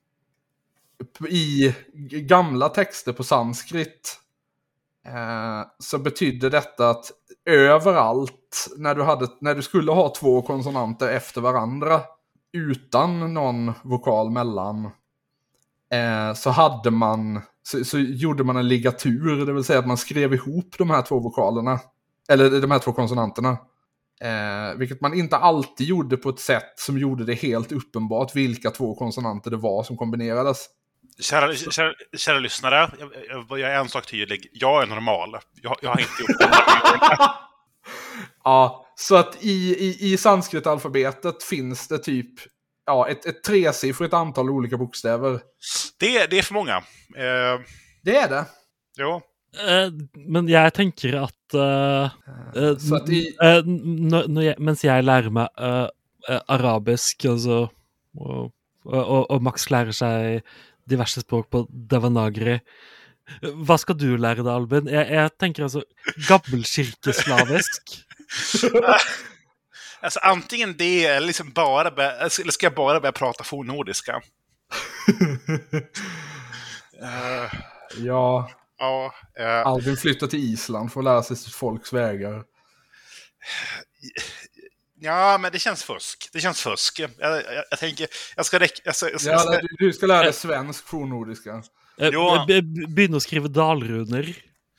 i gamla texter på sanskrit eh, så betydde detta att överallt när du, hade, när du skulle ha två konsonanter efter varandra utan någon vokal mellan eh, så hade man så, så gjorde man en ligatur, det vill säga att man skrev ihop de här två vokalerna eller de här två konsonanterna eh, vilket man inte alltid gjorde på ett sätt som gjorde det helt uppenbart vilka två konsonanter det var som kombinerades. Kära, kära, kära lyssnare, jag, jag, jag är en sak tydlig. Jag är normal. Jag, jag har inte gjort det. Ja, så att i, i, i sanskritalfabetet finns det typ ja, ett, ett tresiffrigt antal olika bokstäver. Det, det är för många. Eh, det är det. Jo. Uh, men jag tänker att, uh, uh, så att i... uh, n- n- jag, mens jag lär mig uh, uh, arabisk alltså, och, och, och Max lär sig diverse språk på Devanagari. Vad ska du lära dig, Albin? Jag, jag tänker alltså gammelkirkeslavisk. Alltså antingen det eller liksom bara börja, eller ska jag bara börja prata fornnordiska? uh, ja. Ja. Uh, Albin flyttar till Island för att lära sig folks vägar. Ja, men det känns fusk. Det känns fusk. Jag, jag, jag tänker, jag ska räcka... Jag ska, jag ska, ja, du, du ska lära dig svensk fornnordiska. Uh, Börja att skriva dalruner.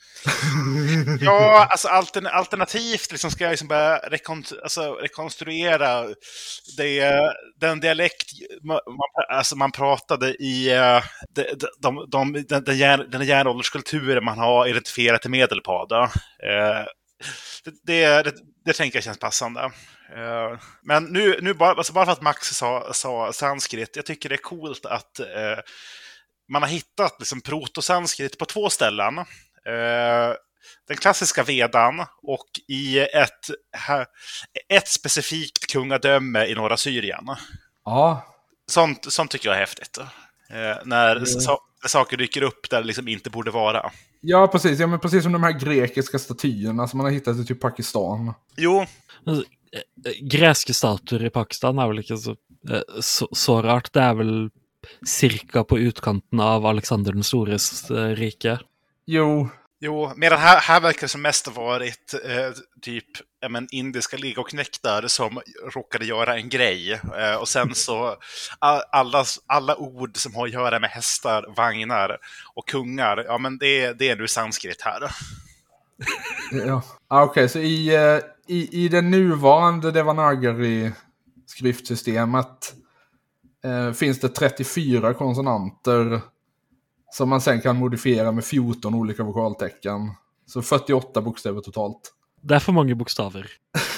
Ja, alltså altern, alternativt liksom ska jag liksom börja rekon- alltså, rekonstruera det, den dialekt man, alltså man pratade i de, de, de, den, den, järn, den järnålderskulturen man har identifierat i Medelpad. Eh, det, det, det, det tänker jag känns passande. Eh, men nu, nu bara, alltså bara för att Max sa, sa sanskrit, jag tycker det är coolt att eh, man har hittat liksom protosanskrit på två ställen. Uh, den klassiska Vedan och i ett, ett specifikt kungadöme i norra Syrien. Ja. Sånt, sånt tycker jag är häftigt. Uh, när mm. sa, saker dyker upp där det liksom inte borde vara. Ja, precis. Ja, men precis som de här grekiska statyerna som man har hittat i typ Pakistan. Jo. Alltså, grekiska statyer i Pakistan är väl inte så, så, så rart. Det är väl cirka på utkanten av Alexander den stores rike. Jo, Jo, medan här, här verkar det som mest ha varit eh, typ ja, men, indiska ligoknektar som råkade göra en grej. Eh, och sen så alla, alla ord som har att göra med hästar, vagnar och kungar, ja men det, det är nu sanskrit här. Ja. Ah, Okej, okay, så i, i, i det nuvarande Devanagari-skriftsystemet eh, finns det trettiofyra konsonanter som man sen kan modifiera med fjorton olika vokaltecken. Så fyrtioåtta bokstäver totalt. Det är för många bokstäver.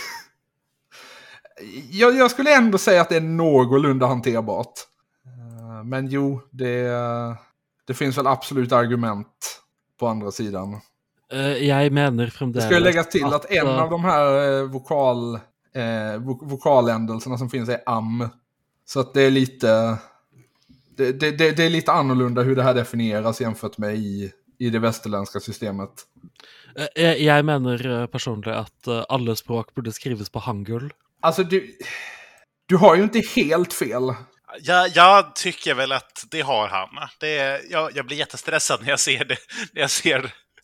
jag, jag skulle ändå säga att det är någorlunda hanterbart. Uh, men jo, det, det finns väl absolut argument på andra sidan. Uh, jag menar från det. Jag skulle lägga till att, att en uh... av de här uh, vokal, uh, vo- vokaländelserna som finns är am. Så att det är lite... Det, det, det, det är lite annorlunda hur det här definieras jämfört med i, i det västerländska systemet. Jag, jag menar personligen att alla språk borde skrivas på hangul. Alltså du, du har ju inte helt fel. Jag, jag tycker väl att det har han. Det är, jag, jag blir jättestressad när jag ser det. När jag ser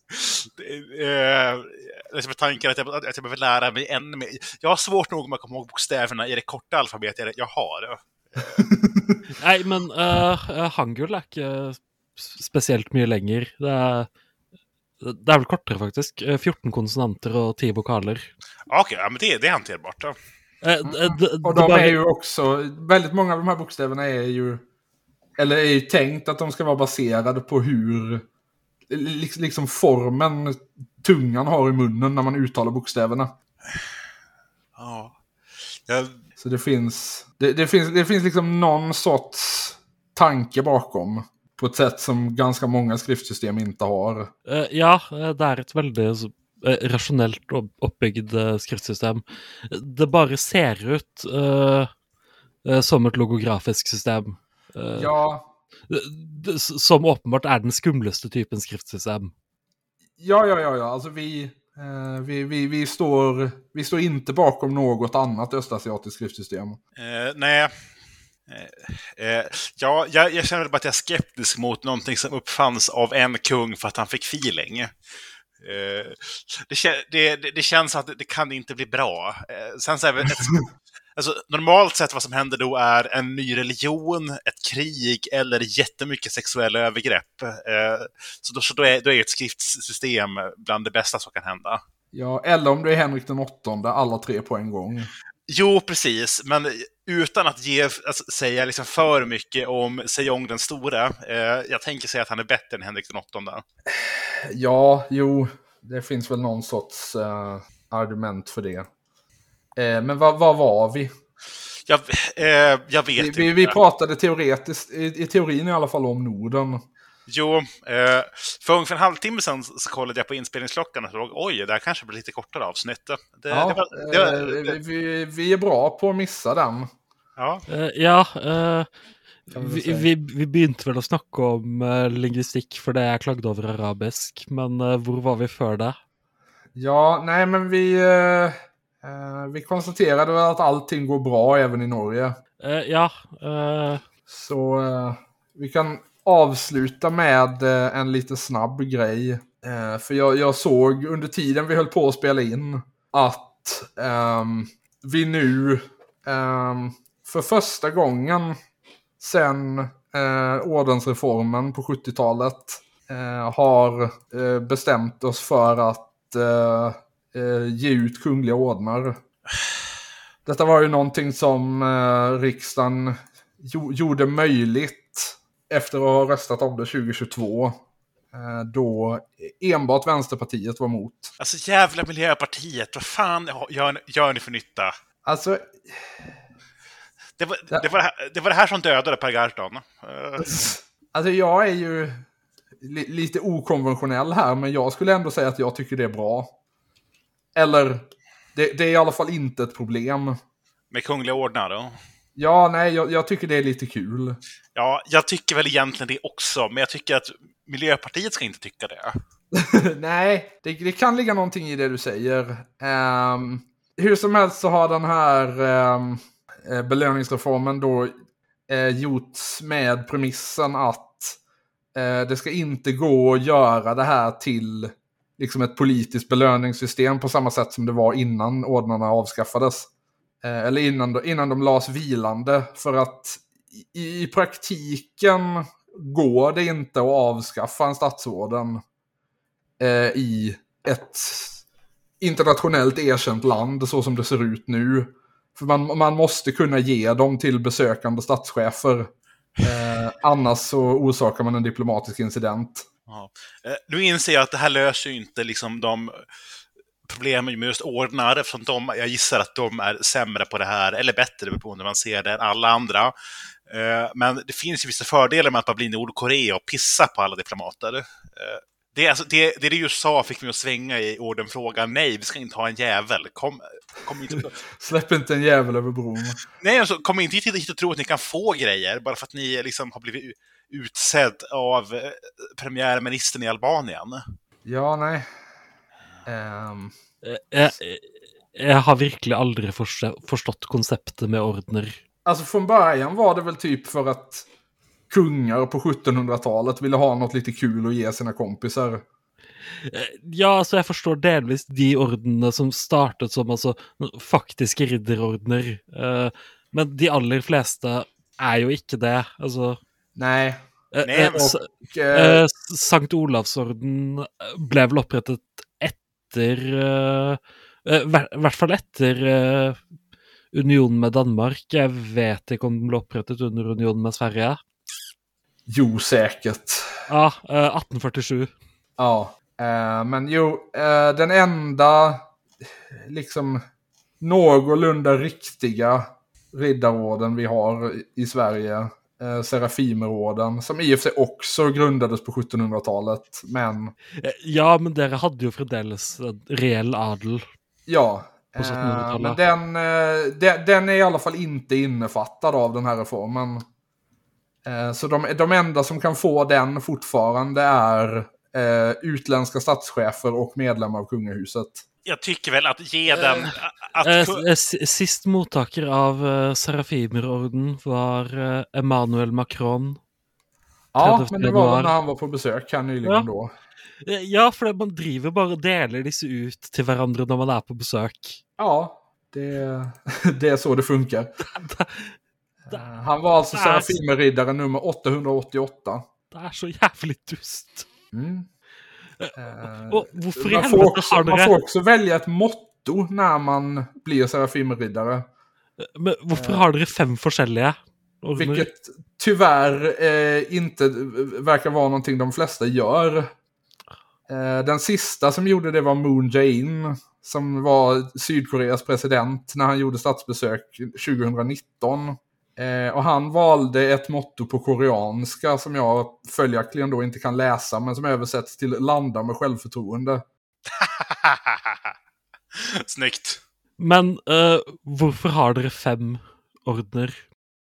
eh, liksom tanken att jag, att jag behöver lära mig ännu mer. Jag har svårt nog med att komma ihåg bokstäverna i det korta alfabetet jag har. Nej, men uh, hangul är inte speciellt mycket längre. Det är, det är väl kortare faktiskt. fjorton konsonanter och tio vokaler. Okej, okay, ja, men det, det är hanterbart då. Uh, d- d- och de bara... är ju också, väldigt många av de här bokstäverna är ju, eller är ju tänkt att de ska vara baserade på hur, liksom formen tungan har i munnen när man uttalar bokstäverna. Ja. Jag... Så det finns, det, det finns, det finns liksom någon sorts tanke bakom på ett sätt som ganska många skriftsystem inte har. Uh, ja, det är ett väldigt uh, rationellt uppbyggt uh, skriftsystem. Det bara ser ut uh, uh, som ett logografiskt system. Uh, ja. Uh, som uppenbart är den skumlaste typen skriftsystem. Ja, ja, ja, ja. Alltså vi... Uh, vi, vi, vi, står, vi står inte bakom något annat östasiatiskt skriftsystem. Uh, nej. Uh, uh, ja, jag, jag känner bara att jag är skeptisk mot någonting som uppfanns av en kung för att han fick feeling. Uh, det, det, det, det känns att det, det kan inte bli bra. Uh, sen så är det ett, alltså, normalt sett vad som händer då är en ny religion, ett krig eller jättemycket sexuella övergrepp. Eh, så då, så då, är, då är ett skriftsystem bland det bästa som kan hända. Ja, eller om du är Henrik den åttonde, alla tre på en gång. Jo, precis. Men utan att ge, alltså, säga liksom för mycket om Sejong den stora. Eh, jag tänker säga att han är bättre än Henrik den åttonde. Ja, jo. Det finns väl någon sorts uh, argument för det. Men vad, vad var vi? Jag, eh, jag vet vi, inte. Vi, vi pratade teoretiskt, i, i teorin i alla fall, om Norden. Jo, eh, för ungefär en halvtimme sedan så kollade jag på inspelningsklockan och såg, oj, det här kanske blir lite kortare avsnitt. Det, ja, det var, det var, det... Vi, vi är bra på att missa den. Ja, uh, ja uh, vi, vi, vi begynte väl att snacka om uh, linguistik för det jag klagade över arabisk, men uh, var var vi för det? Ja, nej men vi... Uh... Uh, vi konstaterade väl att allting går bra även i Norge. Uh, ja. Uh... Så uh, vi kan avsluta med uh, en lite snabb grej. Uh, för jag, jag såg under tiden vi höll på att spela in att um, vi nu um, för första gången sedan uh, ordensreformen på sjuttiotalet uh, har uh, bestämt oss för att uh, Uh, ge ut kungliga ordnar. Detta var ju någonting som uh, riksdagen jo- gjorde möjligt efter att ha röstat om det tjugohundratjugotvå. Uh, då enbart Vänsterpartiet var emot. Alltså jävla Miljöpartiet, vad fan gör, gör ni för nytta? Alltså... Det var det, det, var det, här, det var det här som dödade Per Gahrton. Uh. Alltså jag är ju li- lite okonventionell här, men jag skulle ändå säga att jag tycker det är bra. Eller, det, det är i alla fall inte ett problem. Med kungliga ordnar då? Ja, nej, jag, jag tycker det är lite kul. Ja, jag tycker väl egentligen det också. Men jag tycker att Miljöpartiet ska inte tycka det. Nej, det, det kan ligga någonting i det du säger. Um, hur som helst så har den här um, belöningsreformen då uh, gjorts med premissen att uh, det ska inte gå att göra det här till liksom ett politiskt belöningssystem på samma sätt som det var innan ordnarna avskaffades. Eh, eller innan, innan de lades vilande, för att i, i praktiken går det inte att avskaffa en statsorden eh, i ett internationellt erkänt land så som det ser ut nu. För man, man måste kunna ge dem till besökande statschefer. Eh, annars så orsakar man en diplomatisk incident. Ja. Eh, nu inser jag att det här löser ju inte liksom de problemen med just ordnar, eftersom de, jag gissar att de är sämre på det här, eller bättre på när man ser det än alla andra. Eh, men det finns ju vissa fördelar med att man blir Nordkorea och pissa på alla diplomater. Eh, det, är alltså, det, det du just sa fick mig att svänga i ordenfrågan. Nej, vi ska inte ha en jävel. Kom, kom inte... Släpp inte en jävel över bron. Nej, alltså, kom inte hit och tro att ni kan få grejer bara för att ni liksom har blivit utsedd av eh, premiärministern i Albanien. Ja, nej. Um... Jeg, jeg har virkelig aldri forstått konceptet med ordner. Alltså från början var det väl typ för att kungar på sjuttonhundratalet ville ha något lite kul att ge sina kompisar. Ja, så jeg forstår delvis de ordnene som startet som altså, faktiske ridderordner. Uh, men de aller fleste er jo ikke det. Altså, Nej. Uh, Nej uh, och, uh, uh, Sankt Olavsorden ble vel opprettet etter uh, uh, I hvert fall etter uh, unionen med Danmark. Jeg vet ikke om den ble opprettet under unionen med Sverige. Jo, säkert. Ja, uh, arton fyrtiosju. Ja, uh, men jo, uh, den enda liksom någorlunda riktiga riddarorden vi har i Sverige, uh, Serafimerorden, som i och för sig också grundades på sjuttonhundratalet, men... Ja, men dere hadde jo fremdeles reell adel. Ja, uh, men den, uh, den, den är i alla fall inte innefattad av den här reformen. Uh, så de, de enda som kan få den fortfarande är uh, utländska statschefer och medlemmar av kungahuset. Jag tycker väl att ge den... Uh, att... uh, Sist mottaker av uh, Serafimerorden var uh, Emmanuel Macron. Ja, men det var när han var på besök här nyligen ja. då. Ja, för man driver bara och delar disse ut till varandra när man är på besök. Ja, det, det är så det funkar. Han var alltså Serafimerriddare nummer åttahundraåttioåtta. Det är så jävligt dust. Mm. Uh, och varför man, får också, har man får också välja ett motto när man blir Serafimerriddare. Men varför uh, har dere fem forskjellige? Vilket tyvärr eh, inte verkar vara någonting de flesta gör. Eh, den sista som gjorde det var Moon Jae-in, som var Sydkoreas president när han gjorde statsbesök tjugonitton. Eh, och han valde ett motto på koreanska som jag följaktligen då inte kan läsa, men som översätts till landa med självförtroende. Snyggt. Men uh, varför har dere fem ordner?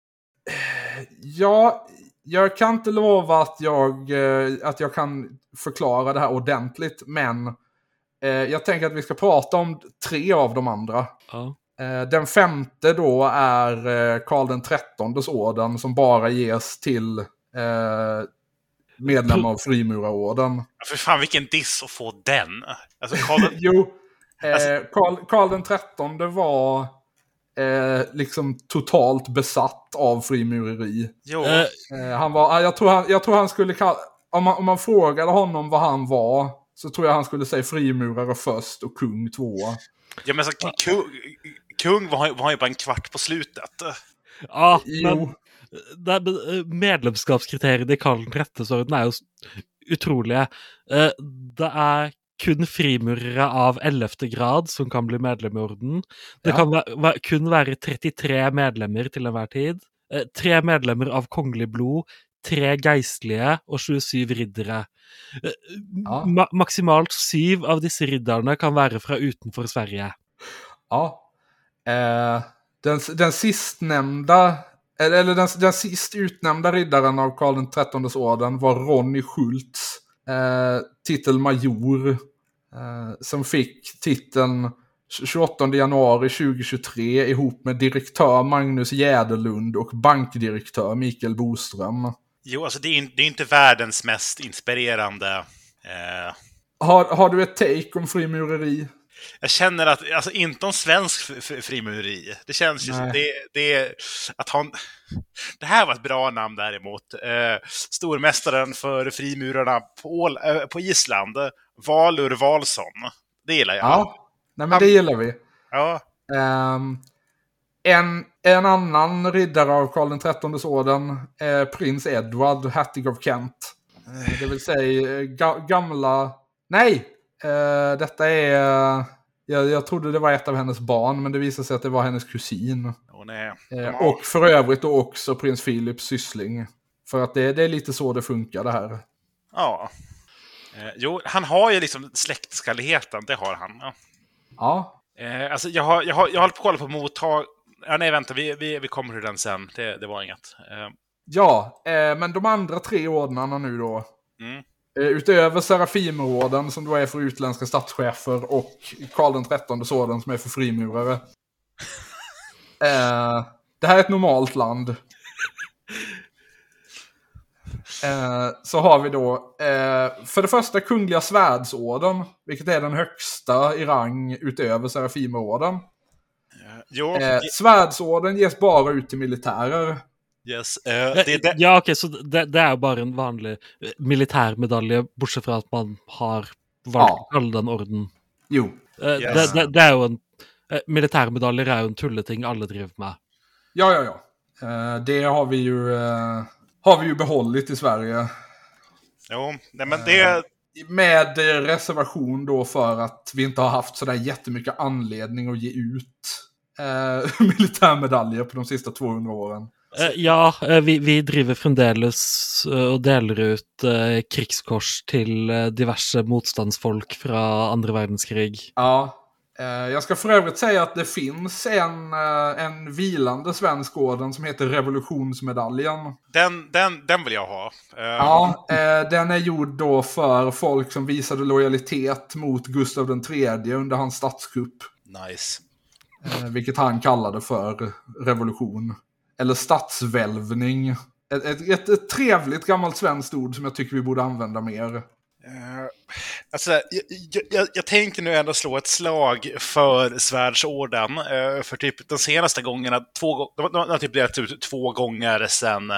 Ja, jag kan inte lova att jag, eh, att jag kan förklara det här ordentligt, men eh, jag tänker att vi ska prata om tre av de andra. Ja. Eh, den femte då är eh, Karl den trettondes orden som bara ges till eh, medlemmar av frimurarorden. Ja, för fan, vilken diss att få den. Alltså, Karl... jo, eh, Karl, Karl den trettonde var eh, liksom totalt besatt av frimureri. Jo. Eh, han var, jag tror han, jag tror han skulle kalla, om man, om man frågade honom vad han var, så tror jag han skulle säga frimurare först och kung två. Ja, men så, kung, kung var, var ju bara en kvart på slutet. Ja, men det medlemskapskriterierna i Karl den trettonde är ju utroliga. Det är kun frimurare av elfte grad som kan bli medlem i orden. Det ja. kan va- kun være trettiotre medlemmer til enhver tid. Eh, tre medlemmer av kongelig blod, tre geistlige og tjuesju riddere. Eh, ja. ma- maksimalt syv av disse ridderne kan være fra utenfor Sverige. Ja. Eh, den, den sistnämnda, eller, eller den, den sist utnämnda riddaren av Karl den trettondes orden var Ronny Schultz. Eh, titel major, eh, som fick titeln tjugoåttonde januari tjugohundratjugotre ihop med direktör Magnus Jäderlund och bankdirektör Mikael Boström. Jo, alltså det är, det är inte världens mest inspirerande eh, Har, har du ett take om frimureri? Jag känner att, alltså inte om svensk f- f- frimureri. Det känns ju som det, det att han... Det här var ett bra namn däremot. Eh, stormästaren för frimurarna på, Ål, eh, på Island, Valur Valsson. Det gillar jag. Ja, nej, men det gillar vi. Ja. Um, en, en annan riddare av Karl den trettondes orden är prins Edward, hertig av Kent. Uh, det vill säga ga, gamla... Nej! Uh, detta är... Uh, jag, jag trodde det var ett av hennes barn, men det visade sig att det var hennes kusin. Oh, nej. Uh, och för övrigt då också prins Philips syssling. För att det, det är lite så det funkar det här. Ja. Eh, jo, han har ju liksom släktskalligheten, det har han. Ja. Ja. Eh, alltså jag har, jag har, jag håller på att kolla på mottag... Ja, nej, vänta, vi, vi, vi kommer till den sen. Det, det var inget. Eh. Ja, eh, men de andra tre ordnarna nu då. Mm. Eh, utöver Serafimerorden som då är för utländska statschefer och Karl den trettondes orden som är för frimurare. eh, det här är ett normalt land. Eh, så har vi då eh, för det första Kungliga Svärdsorden, vilket är den högsta i rang utöver Serafimerorden. Jo, Eh, svärdsorden ges bara ut till militärer. yes. eh, det, det... Ja, okej, så det, det är bara en vanlig militärmedalj, bortsett från att man har valt Ja. all den orden. Jo. Eh, Yes. det, det, det är ju en eh, militärmedaljer är ju en tulleting alla driver med. Ja, ja, ja. Eh, det har vi ju eh, har vi ju behållit i Sverige. Jo, nej, men det... Med reservation då för att vi inte har haft sådär jättemycket anledning att ge ut eh, militärmedaljer på de sista tvåhundra åren. Eh, ja, eh, vi, vi driver fremdeles eh, och delar ut eh, krigskors till eh, diverse motståndsfolk från andra världskrig. Ja, eh, jag ska för övrigt säga att det finns en, eh, en vilande svensk orden som heter revolutionsmedaljen. Den, den, den vill jag ha. Eh, Ja, eh, den är gjord då för folk som visade lojalitet mot Gustav den tredje under hans statskupp. Nice. Eh, vilket han kallade för revolution. Eller statsvälvning. Ett, ett, ett, ett trevligt gammalt svenskt ord som jag tycker vi borde använda mer. Uh, alltså, jag, jag, jag tänker nu ändå slå ett slag för svärdsorden. Uh, för typ de senaste gångerna, två, de, de har typ blivit ut två gånger sedan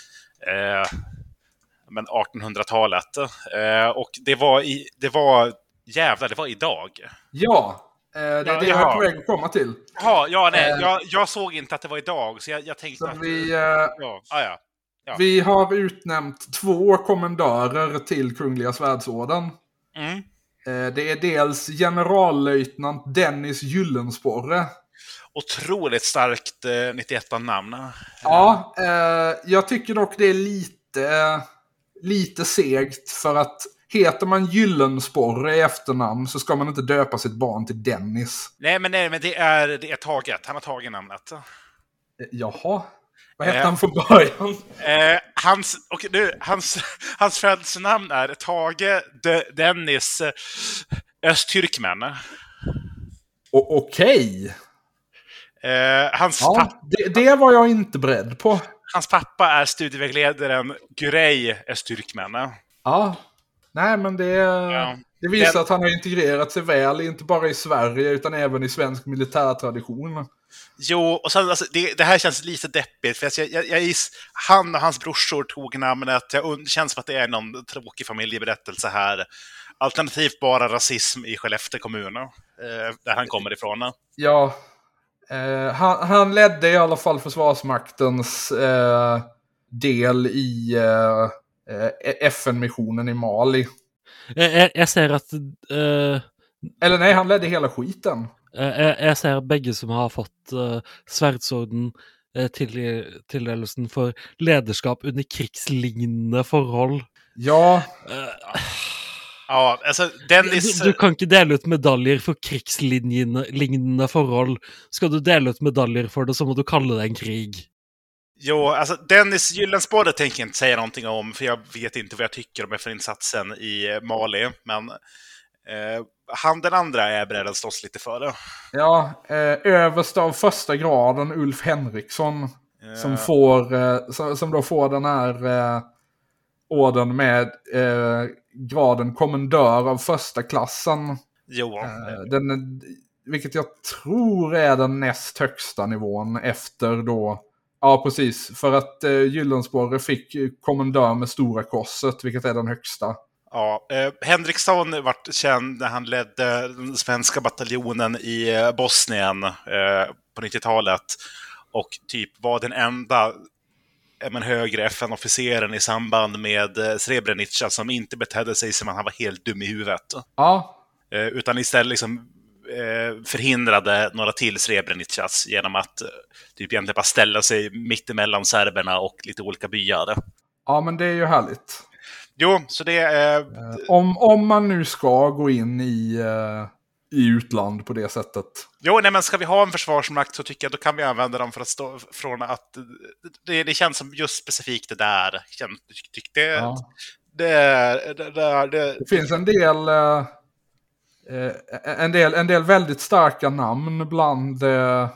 uh, men artonhundratalet. Uh, och det var, i, det var jävlar, det var idag. Ja, eh, det är Ja, det jag är jaha. på väg att komma till. Ja, ja nej, Uh, jag, jag såg inte att det var idag, så jag, jag tänkte Så att... vi, eh, ja, ah, ja. Ja. vi har utnämnt två kommendörer till Kungliga Svärdsorden. Mm. Eh, det är dels generallöjtnant Dennis Gyllensporre. Otroligt starkt eh, nittioett-namn. Ja, eh, jag tycker dock det är lite, eh, lite segt för att heter man Gyllensporre i efternamn så ska man inte döpa sitt barn till Dennis. Nej, men, nej, men det, är, det är taget. Han har tagit namnet. Eh, jaha, vad hette Eh. han från början? Eh, hans, och nu, hans, hans födelsenamn är Tage de Dennis eh, Östtürkmen. O- Okej. Eh, hans, Ja, papp, det, det var jag inte beredd på. hans pappa är studievägledaren Gürey Östtürkmen. Ja, nej men det, Ja. det visar Den- att han har integrerat sig väl, inte bara i Sverige utan även i svensk militärtradition. Jo, och sen, alltså, det, det här känns lite deppigt. För jag, jag, jag, giss- han och hans brorsor tog namnet. Jag und- känns som att det är någon tråkig familjeberättelse här. Alternativt bara rasism i Skellefteå kommun. Eh, där han kommer ifrån. Ja, eh, han, han ledde i alla fall Försvarsmaktens eh, del i eh, eh, F N-missionen i Mali. Eh, Jag, jag ser att eh, Eller nej, han ledde hela skiten. eh, jag, jag ser bägge som har fått eh, svärdsorden eh, till, tilldelelsen för ledarskap under krigslignande förhåll. Ja, Eh, Ja, alltså Dennis... Du, du kan inte dela ut medaljer för krigslignande förhåll. Ska du dela ut medaljer för det så må du kalla det en krig. Jo, alltså Dennis Gyllensporre tänker jag inte säga någonting om, för jag vet inte vad jag tycker om F N-insatsen i Mali. Men eh, han den andra är beredd att slåss lite för det. ja eh, överst av första graden Ulf Henriksson Eh, som får eh, som, som då får den här eh, orden med eh, graden kommendör av första klassen. Jo. Eh, den, vilket jag tror är den näst högsta nivån efter då. Ja, precis. För att eh, Gyllensporre fick kommendör med stora korset, vilket är den högsta. Ja, eh, Henriksson vart känd när han ledde den svenska bataljonen i eh, Bosnien eh, på nittiotalet. Och typ var den enda eh, men, högre F N-officeren i samband med eh, Srebrenica som inte betedde sig som att han var helt dum i huvudet. Ja. Eh, utan istället liksom eh, förhindrade några till Srebrenicas genom att eh, typ egentligen bara ställa sig mitt emellan serberna och lite olika byar. Ja, men det är ju härligt. Jo, så det är... Eh, om, om man nu ska gå in i, eh, i utland på det sättet. Jo, nej, men ska vi ha en försvarsmakt så tycker jag då kan vi använda dem för att stå från att... Det, det känns som just specifikt det där. Tyck, det, Ja. det, det, det, det, Det finns en del, eh, en del, en del väldigt starka namn bland eh,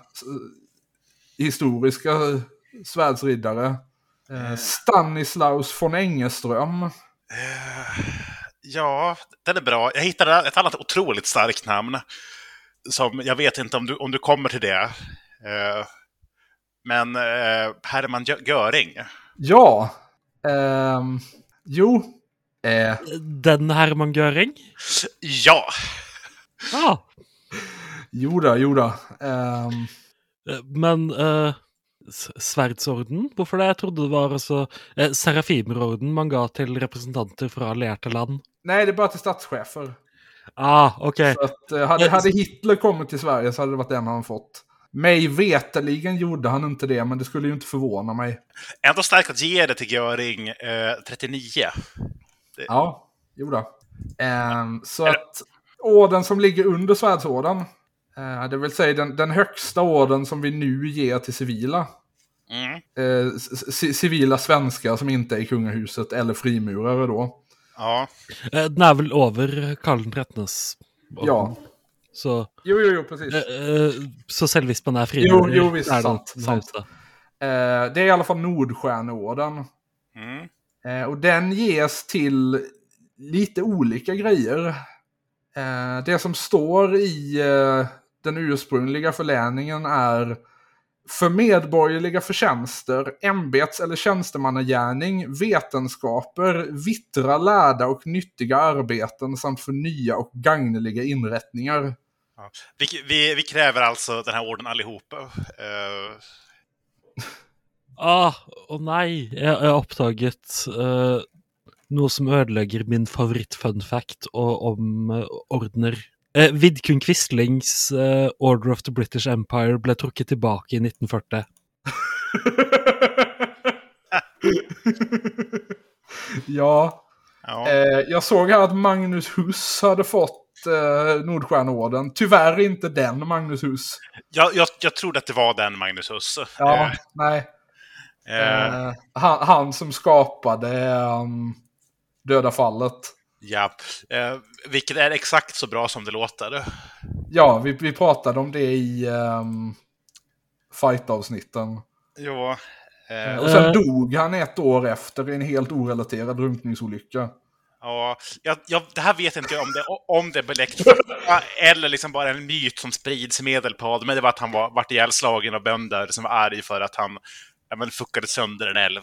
historiska svärdsriddare. Eh, Stanislaus von Engeström. Uh, ja, den är bra. Jag hittade ett annat otroligt starkt namn. Som jag vet inte om du, om du kommer till det. Uh, men uh, Hermann Göring. Ja. Eh, jo. Eh. Den Hermann Göring? Ja. Ah. Jo då, jo då. Eh. Men... Uh... Sverdsorden? Hvorfor det? Jeg trodde det var altså, eh, Serafimerorden man ga till representanter från allierade land. Nej, det är bara till statschefer. Ah, okej. Okay. Så att, hade, hade Hitler kommit till Sverige så hade det varit den han fått. Mig veteligen gjorde han inte det, men det skulle ju inte förvåna mig. Ändå starkt att ge det till Göring eh, trettionio. Det... Ja, jo då. Eh, så att orden som ligger under svärdsorden, eh, det vill säga den, den högsta orden som vi nu ger till civila. Mm. Eh, c- civila svenskar som inte är i kungahuset eller frimurare då. Ja. Den är väl över Karl den trettondes. Ja. Så, jo, jo, jo, precis. Eh, så selvist man är frimurare. Jo, jo, visst, är sant. det, sant. Eh, det är i alla fall Nordstjärneorden. Mm. Eh, och den ges till lite olika grejer. Eh, det som står i eh, den ursprungliga förläningen är för medborgerliga förtjänster, ämbets- eller tjänstemannagärning, vetenskaper, vittra, lärda och nyttiga arbeten samt för nya och gagneliga inrättningar. Ja. Vi, vi, vi kräver alltså den här orden allihopa. Uh... Ah, åh nej, jag har upptagit uh, något som ödelägger min favorit fun fact och, om uh, ordner. Uh, Vidkun Quislings uh, Order of the British Empire blev trukket tillbaka i nitton fyrtio. ja, ja. Eh, jag såg här att Magnus Hus hade fått eh, Nordstjärneorden. Tyvärr inte den Magnus Hus. Jag, jag, jag trodde att det var den Magnus Hus. Ja, uh, nej. Uh, eh, han, han som skapade um, Döda fallet. Ja, uh, vilket är exakt så bra som det låter. Ja, vi, vi pratade om det i um, fight-avsnitten. Jo. Uh, och sen uh, dog han ett år efter i en helt orelaterad drunkningsolycka. Ja, jag, jag, det här vet inte jag om det, om det är beläckt eller liksom bara en myt som sprids i Medelpad, men det var att han var vart ihjälslagen av bönder som var arg för att han ja, men fuckade sönder en älv.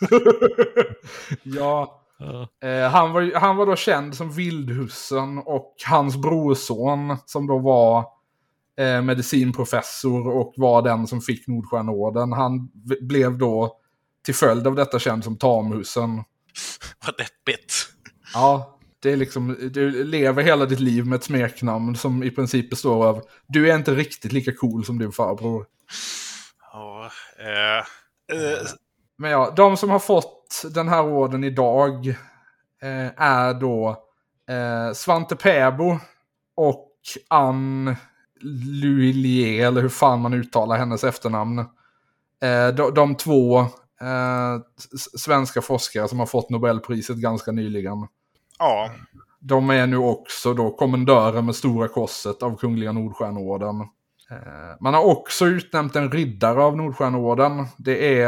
ja, uh. eh, han, var, han var då känd som Vildhussen, och hans brorson som då var eh, medicinprofessor och var den som fick Nordstjärneorden, han v- blev då till följd av detta känd som Tamhusen. Vad deppigt. Ja, det är liksom, du lever hela ditt liv med ett smeknamn som i princip består av du är inte riktigt lika cool som din farbror. Ja, eh, eh. Men ja, de som har fått den här orden idag eh, är då eh, Svante Pääbo och Anne Lhuillier, eller hur fan man uttalar hennes efternamn. Eh, de, de två eh, svenska forskare som har fått Nobelpriset ganska nyligen. Ja. De är nu också då kommendörer med Stora korset av Kungliga Nordstjärneorden. Eh, man har också utnämnt en riddare av Nordstjärneorden. Det är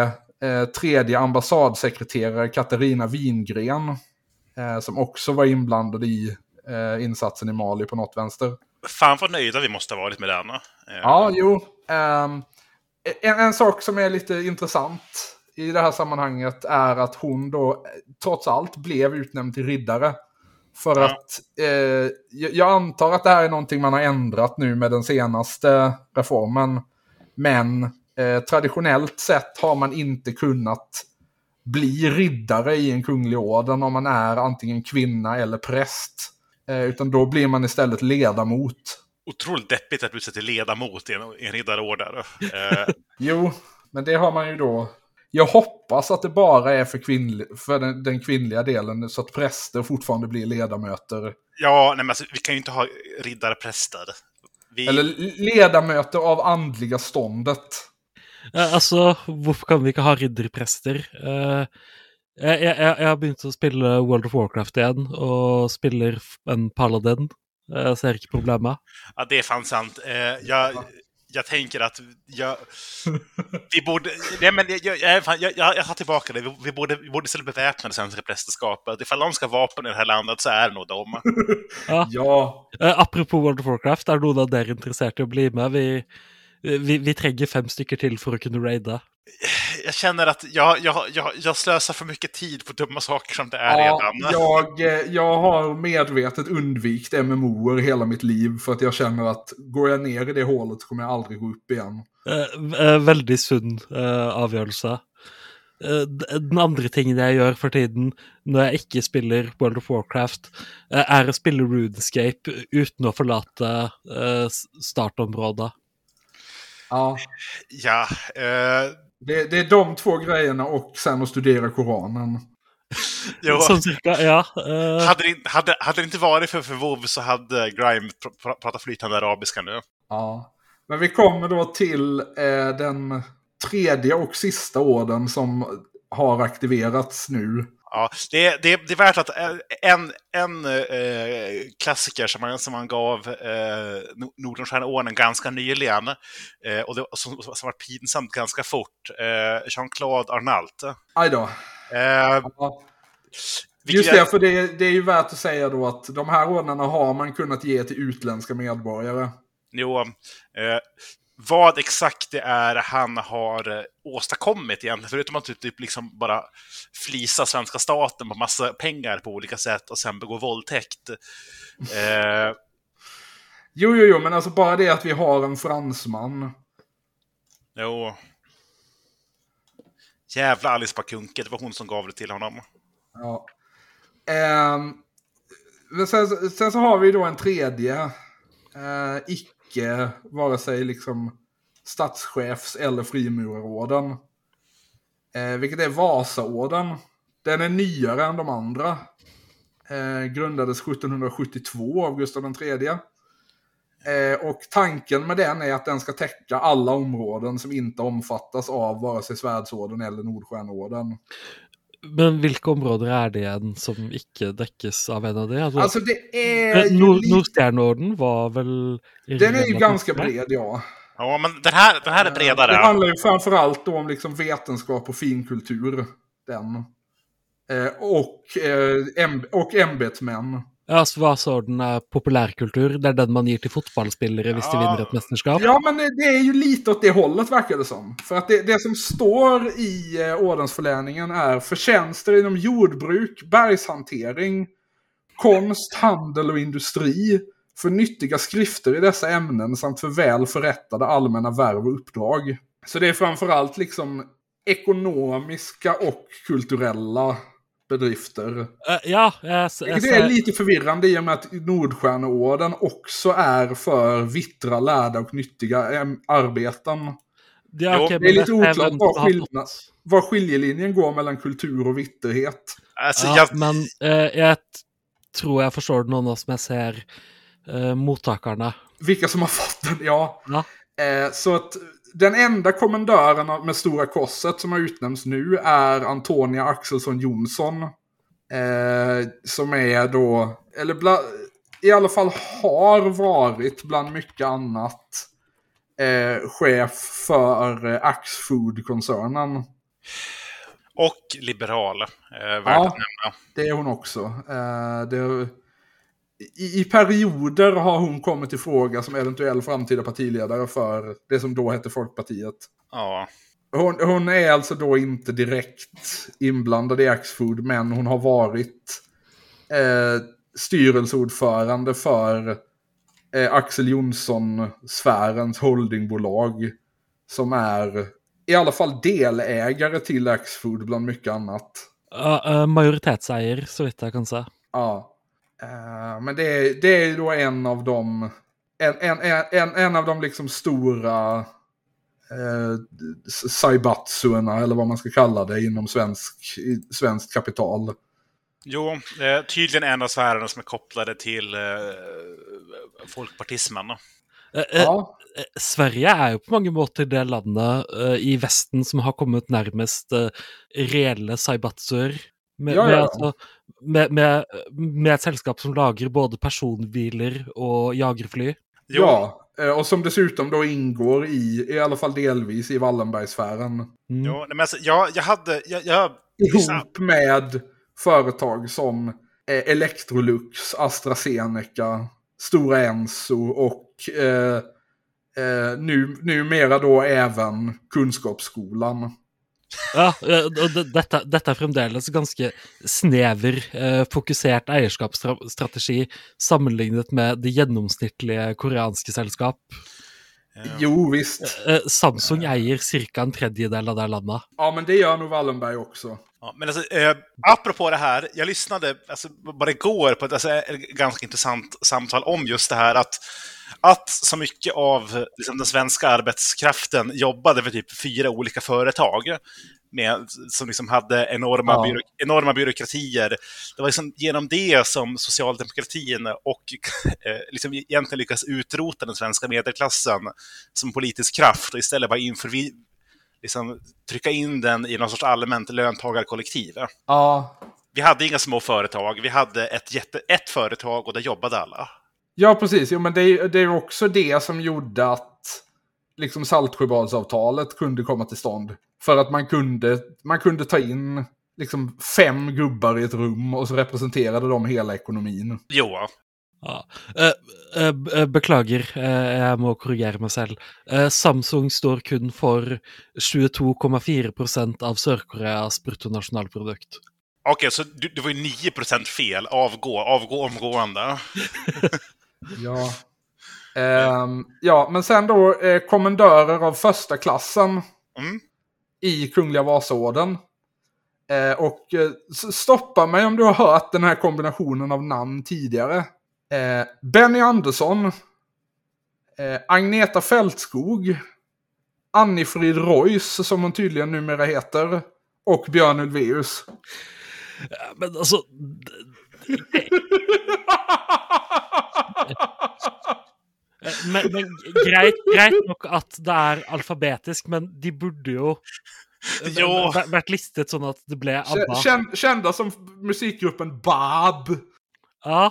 eh, tredje ambassadsekreterare Katarina Wingren eh, som också var inblandad i eh, insatsen i Mali på något vänster. Fan vad nöjda vi måste ha varit med denna. Eh. Ja, jo. Um, en, en sak som är lite intressant i det här sammanhanget är att hon då trots allt blev utnämnd till riddare. För ja. att eh, jag antar att det här är någonting man har ändrat nu med den senaste reformen. Men eh, traditionellt sett har man inte kunnat bli riddare i en kunglig orden om man är antingen kvinna eller präst. Eh, utan då blir man istället ledamot. Otroligt deppigt att bli till ledamot i en, i en riddarorder. Eh. Jo, men det har man ju då. Jag hoppas att det bara är för, kvinnl- för den, den kvinnliga delen så att präster fortfarande blir ledamöter. Ja, nej, men alltså, vi kan ju inte ha riddarpräster. Vi... Eller ledamöter av andliga ståndet. Alltså, varför kan vi inte ha ridderpräster? Uh, jag, jag, jag har börjat spela World of Warcraft igen och spelar en paladin. Jag ser inte problemet. Ja, det är fan sant. Uh, jag... Jag tänker att jag, vi borde, nej men jag, jag, jag, jag, jag tar tillbaka det, vi, vi borde, vi borde istället beväpna det svenska prästerskapet. Ifall de ska vapen i det här landet så är det nog de. Ja. Ja. Uh, apropos World of Warcraft, är någon av er intresserade att bli med? Vi, vi, vi tränger fem stycken till för att kunna raida. Jag känner att jag, jag, jag, jag slösar för mycket tid på dumma saker som det är ja, redan. Jag, jag har medvetet undvikit M M O-er hela mitt liv för att jag känner att går jag ner i det hålet så kommer jag aldrig gå upp igen. Uh, uh, väldigt sund uh, avgörelse. Uh, den andra tingen jag gör för tiden när jag inte spelar World of Warcraft uh, är att spela RuneScape utan att förlata uh, startområdet. Ja. Ja, uh... Det, det är de två grejerna och sen att studera Koranen. Jo. Som cirka, ja. Uh... Hade, det, hade, hade det inte varit för, för WoW så hade Grime pr- pr- pratat flytande arabiska nu. Ja, men vi kommer då till eh, den tredje och sista orden som har aktiverats nu. Ja, det, det, det är värt att en, en eh, klassiker som man, som man gav eh, Nordenstjärneorden ganska nyligen eh, och det, som, som var pinsamt ganska fort, eh, Jean-Claude Arnault. Aj då. Eh, ja. Just det, för det, det är ju värt att säga då att de här ordnarna har man kunnat ge till utländska medborgare. Jo, eh, vad exakt det är han har eh, åstadkommit egentligen, förutom att typ liksom bara flisa svenska staten på massa pengar på olika sätt och sen begå våldtäkt. Eh, jo, jo, jo, men alltså bara det att vi har en fransman. Jo. Jävla Alice Bakunke, det var hon som gav det till honom. Ja. Eh, sen, sen så har vi då en tredje eh, icke vare sig liksom statschefs- eller frimurarorden. Eh, vilket är Vasaorden. Den är nyare än de andra. Eh, grundades sjuttonhundrasjuttiotvå av Gustav den tredje. Eh, och tanken med den är att den ska täcka alla områden som inte omfattas av vare sig Svärdsorden eller Nordstjärneorden. Men vilka områden är det än som icke täcks av en av det? Alltså, alltså det är ju Nord- li- Nordstjärneorden var väl... Den är ju ganska bred, ja. Ja, men den här, den här är bredare. Det handlar ju framförallt då om liksom vetenskap och finkultur. Den. Eh, och, eh, em- och ämbetsmän. Alltså Vasaorden är populärkultur. Det är den man ger till fotbollsspelare hvis de Ja. vinner ett mästerskap. Ja, men det är ju lite åt det hållet verkar det som. För att det, det som står i eh, ordensförläningen är förtjänster inom jordbruk, bergshantering, konst, handel och industri för nyttiga skrifter i dessa ämnen samt för väl förrättade allmänna värv och uppdrag. Så det är framförallt liksom ekonomiska och kulturella bedrifter. Uh, ja, jag, jag, Det är lite förvirrande i och med att Nordstjärneorden också är för vittra, lärda och nyttiga äm- arbeten. Ja, Jo, okay, Det är lite men oklart även- var, skillnad, var skiljelinjen går mellan kultur och vitterhet. Alltså, Ja, jag, men eh, jag tror jag förstår någon av som jag ser eh, mottakarna. Vilka som har fått den, ja. Ja. Eh, så att den enda kommendören med Stora korset som har utnämnts nu är Antonia Axelsson Jonsson. Eh, som är då, eller bla, i alla fall har varit bland mycket annat eh, chef för eh, Axfood-koncernen. Och liberal, eh, värt Ja, att nämna. det är hon också. Eh, det, i, I perioder har hon kommit i fråga som eventuell framtida partiledare för det som då hette Folkpartiet. Ja. Hon, hon är alltså då inte direkt inblandad i Axfood, men hon har varit eh, styrelseordförande för eh, Axel Jonsson-sfärens holdingbolag, som är i alla fall delägare till Axfood bland mycket annat. Uh, uh, majoritetsägare, så vitt jag kan säga. Ja. Uh, men det är, det är då en av de en, en, en, en av de liksom stora uh, saibatsuerna, eller vad man ska kalla det, inom svensk, svensk kapital. Jo, eh, tydligen en av sfärerna som är kopplade till eh, folkpartismen. Uh, uh, Ja. uh, Sverige är ju på många måter det landet uh, i västen som har kommit närmast uh, reella saibatsuer. Med, Ja, ja, med, ja. alltså, med, med, med ett sällskap som lagar både personbilar och jagerfly. Jo. Ja, eh, och som dessutom då ingår i, i alla fall delvis, i Wallenbergsfären. Mm. Jo, nej, men alltså, jag, jag hade... Jag, jag, Ihop med företag som eh, Electrolux, AstraZeneca, Stora Enso och eh, eh, nu, numera då även Kunskapsskolan. Ja, uh, och det- detta, detta är framdeles ganska snever, uh, fokuserat ägarskapsstrategi sammanlignet med det genomsnittliga koreanska sällskap. Jo, visst. Uh, Samsung äger cirka en tredjedel av det landet. Ja, men det gör nog Wallenberg också. Ja, men alltså, eh, apropå det här, jag lyssnade alltså, bara igår på ett, alltså, ett ganska intressant samtal om just det här att, att så mycket av liksom, den svenska arbetskraften jobbade för typ fyra olika företag med, som liksom hade enorma, Ja. byråk- enorma byråkratier. Det var liksom genom det som socialdemokratin och eh, liksom egentligen lyckas utrota den svenska medelklassen som politisk kraft och istället bara införvi- liksom trycka in den i någon sorts allmänt löntagarkollektiv. Ja. Vi hade inga små företag, vi hade ett, jätte, ett företag och där jobbade alla. Ja, precis. Jo, men det är, det är också det som gjorde att liksom Saltsjöbadsavtalet kunde komma till stånd. För att man kunde, man kunde ta in liksom fem gubbar i ett rum och så representerade de hela ekonomin. Jo, Ja. Uh, uh, uh, beklager, uh, jeg må korrigere meg selv. Uh, Samsung står kun for tjueto komma fyra procent av Sør-Koreas bruttonasjonalprodukt. okej, så du, det var ju nio procent fel, avgå, avgå omgående. Ja. Ehm, ja, men sen då eh, kommendörer av första klassen Mm. i Kungliga Vasaorden. Eh, och eh, s- stoppa mig om du har hört den här kombinationen av namn tidigare. Eh, Benny Andersson, eh, Agneta Fältskog, Annifrid Royce, som hon tydligen numera heter, och Björn Ulvaeus. Ja, men altså Eh, men, men greit, greit nok at det er alfabetisk, men de burde jo eh, Jo. væ- vært listet sånn at det ble Kä- ABBA. Kän, kända som musikgruppen Bab. Ja,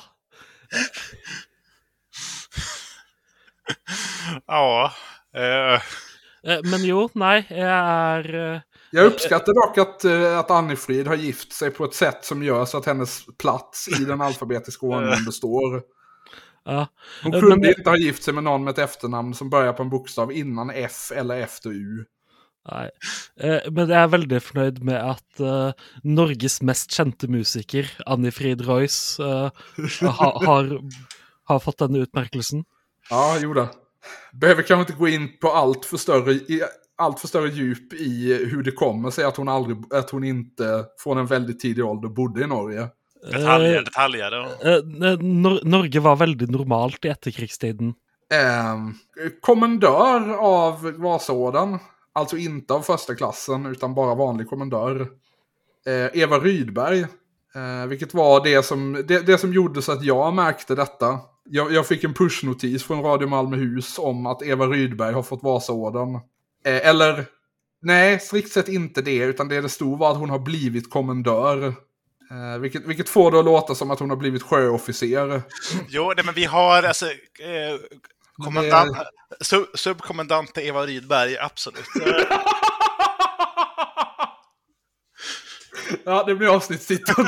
Ja. Eh, eh, men jo, nei, jeg er eh, Jag uppskattar dock att, eh, att Annifrid har gift sig på ett sätt som gör så att hennes plats i den alfabetiska ordningen består. ja. Hon Eh, kunde men- inte ha gift sig med någon med ett efternamn som börjar på en bokstav innan F eller efter U. Nei. Eh, Men jeg er veldig fornøyd med at eh, Norges mest kjente musiker, Annifrid Royce, eh, ha, har, har fått denne utmerkelsen. Ja, jo då. Behöver kanske inte gå in på allt för större, i, allt för större djup i hur det kommer sig att hon, aldrig, att hon inte från en väldigt tidig ålder bodde i Norge. detaljer, detaljer. Ja. Eh, Nor Norge var veldig normalt i etterkrigstiden. Eh, kommendör av Vasaorden, alltså inte av första klassen utan bara vanlig kommendör. Eh, Eva Rydberg, eh, vilket var det som, det, det som gjorde så att jag märkte detta. Jag, jag fick en pushnotis från Radio Malmöhus om att Eva Rydberg har fått Vasaorden. Eh, eller, nej, strikt sett inte det, utan det det stod var att hon har blivit kommendör. Eh, vilket, vilket får det att låta som att hon har blivit sjöofficer. Jo, nej, men vi har alltså eh, kommandant, sub, subkommandant Eva Rydberg, absolut. Ja, det blir avsnittstiteln.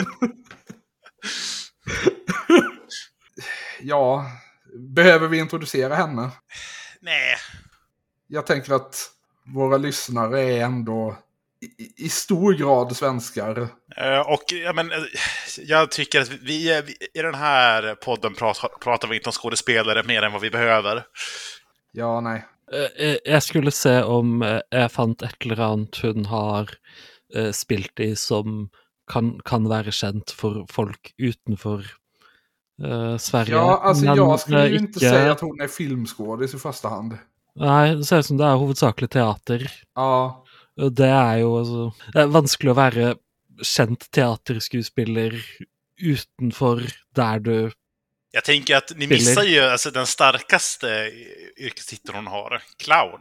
Ja, behöver vi introducera henne? Nej. Jag tänker att våra lyssnare är ändå i, i stor grad svenskar. Uh, och ja, men, uh, jag tycker att vi, vi i den här podden pratar, pratar vi inte om skådespelare mer än vad vi behöver. Ja, nej. Uh, jag skulle se om uh, jag fant ett eller annat hon har uh, spilt i som kan, kan vara känt för folk utanför uh, Sverige. Ja, alltså men, jag skulle ju uh, inte ikke... säga att hon är filmskådis i första hand. Nej, det ser ut som det är huvudsakligt teater. Ja. Det är ju alltså, det är vanskligt att vara känd teaterskuespiller utanför där du. Jag tänker att ni missar ju alltså, den starkaste yrkestiteln hon har, clown.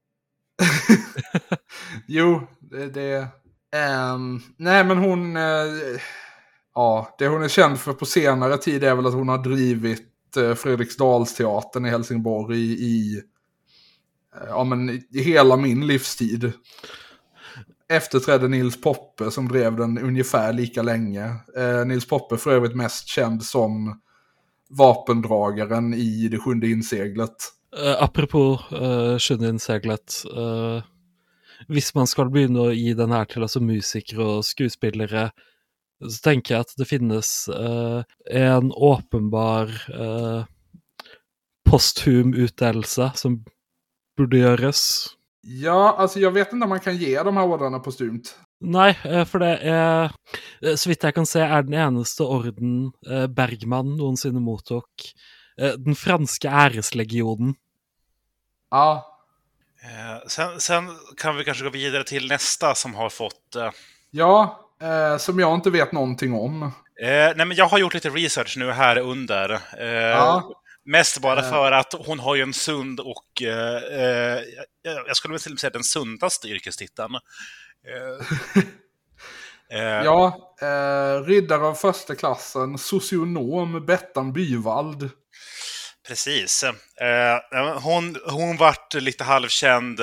Jo, det... det um, nej, men hon... Uh, ja, det hon är känd för på senare tid är väl att hon har drivit uh, Fredriksdalsteatern i Helsingborg i... i uh, ja, men i hela min livstid. Efterträdde Nils Poppe som drev den ungefär lika länge. Uh, Nils Poppe för övrigt mest känd som vapendragaren i Det sjunde inseglet. Uh, apropå uh, Sjunde inseglet, uh, hvis man ska börja ge den här till alltså musiker och skuespillere, så tänker jag att det finnes uh, en åpenbar uh, posthum utdelelse som borde göras. Ja, alltså jag vet inte om man kan ge de här ordrarna postumt. Nej, för det är, så vitt jag kan se, är den enaste orden Bergman någonsin mottok den franska äreslegionen. Ja. Eh, sen, sen kan vi kanske gå vidare till nästa som har fått... Eh... Ja, eh, som jag inte vet någonting om. Eh, nej, men jag har gjort lite research nu här under. Eh, ja. Mest bara för att hon har ju en sund och... Eh, jag skulle väl till och med säga den sundaste yrkestiteln. Eh, ja, eh, riddare av första klassen, socionom Bettan Byvald. Precis. Eh, hon, hon vart lite halvkänd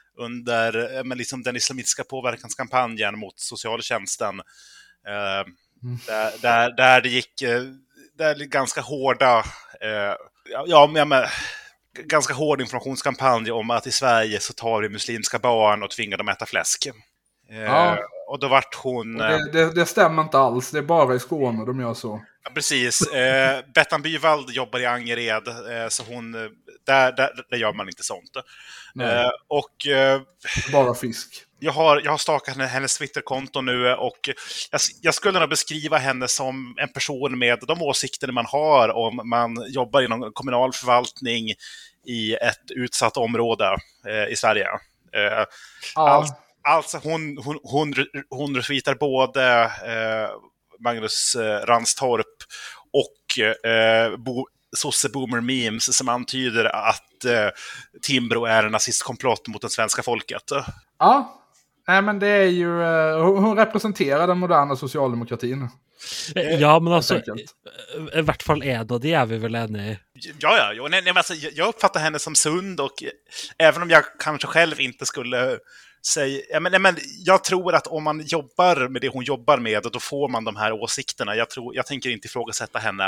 under men liksom den islamistiska påverkanskampanjen mot socialtjänsten. Eh, mm. där, där, där det gick där det ganska hårda eh, ja, men, men, ganska hård informationskampanj om att i Sverige så tar vi muslimska barn och tvingar dem att äta fläsk. Ja. Och då vart hon... Det, det, det stämmer inte alls, det är bara i Skåne de gör så. Ja, precis. Eh, Bettan Byvald jobbar i Angered, eh, så hon... Där, där, där gör man inte sånt. Eh, och... Eh, bara fisk. Jag har, jag har stakat hennes Twitterkonto nu och jag, jag skulle nog beskriva henne som en person med de åsikter man har om man jobbar inom kommunal förvaltning i ett utsatt område eh, i Sverige. Eh, ja. Allt Alltså hon, hon, hon, hon retweetar både eh, Magnus eh, Ranstorp och eh, bo, Sosse Boomer Memes som antyder att eh, Timbro är en nazistkomplott mot det svenska folket. Ja, nej men det är ju... Eh, hon representerar den moderna socialdemokratin. Ja, men alltså i, i vart fall är då, det är vi väl än i. Ja, ja, ja nej, nej, alltså, jag uppfattar henne som sund och även om jag kanske själv inte skulle... Säg, ja, men, men, jag tror att om man jobbar med det hon jobbar med, då får man de här åsikterna. Jag, tror, jag tänker inte ifrågasätta henne.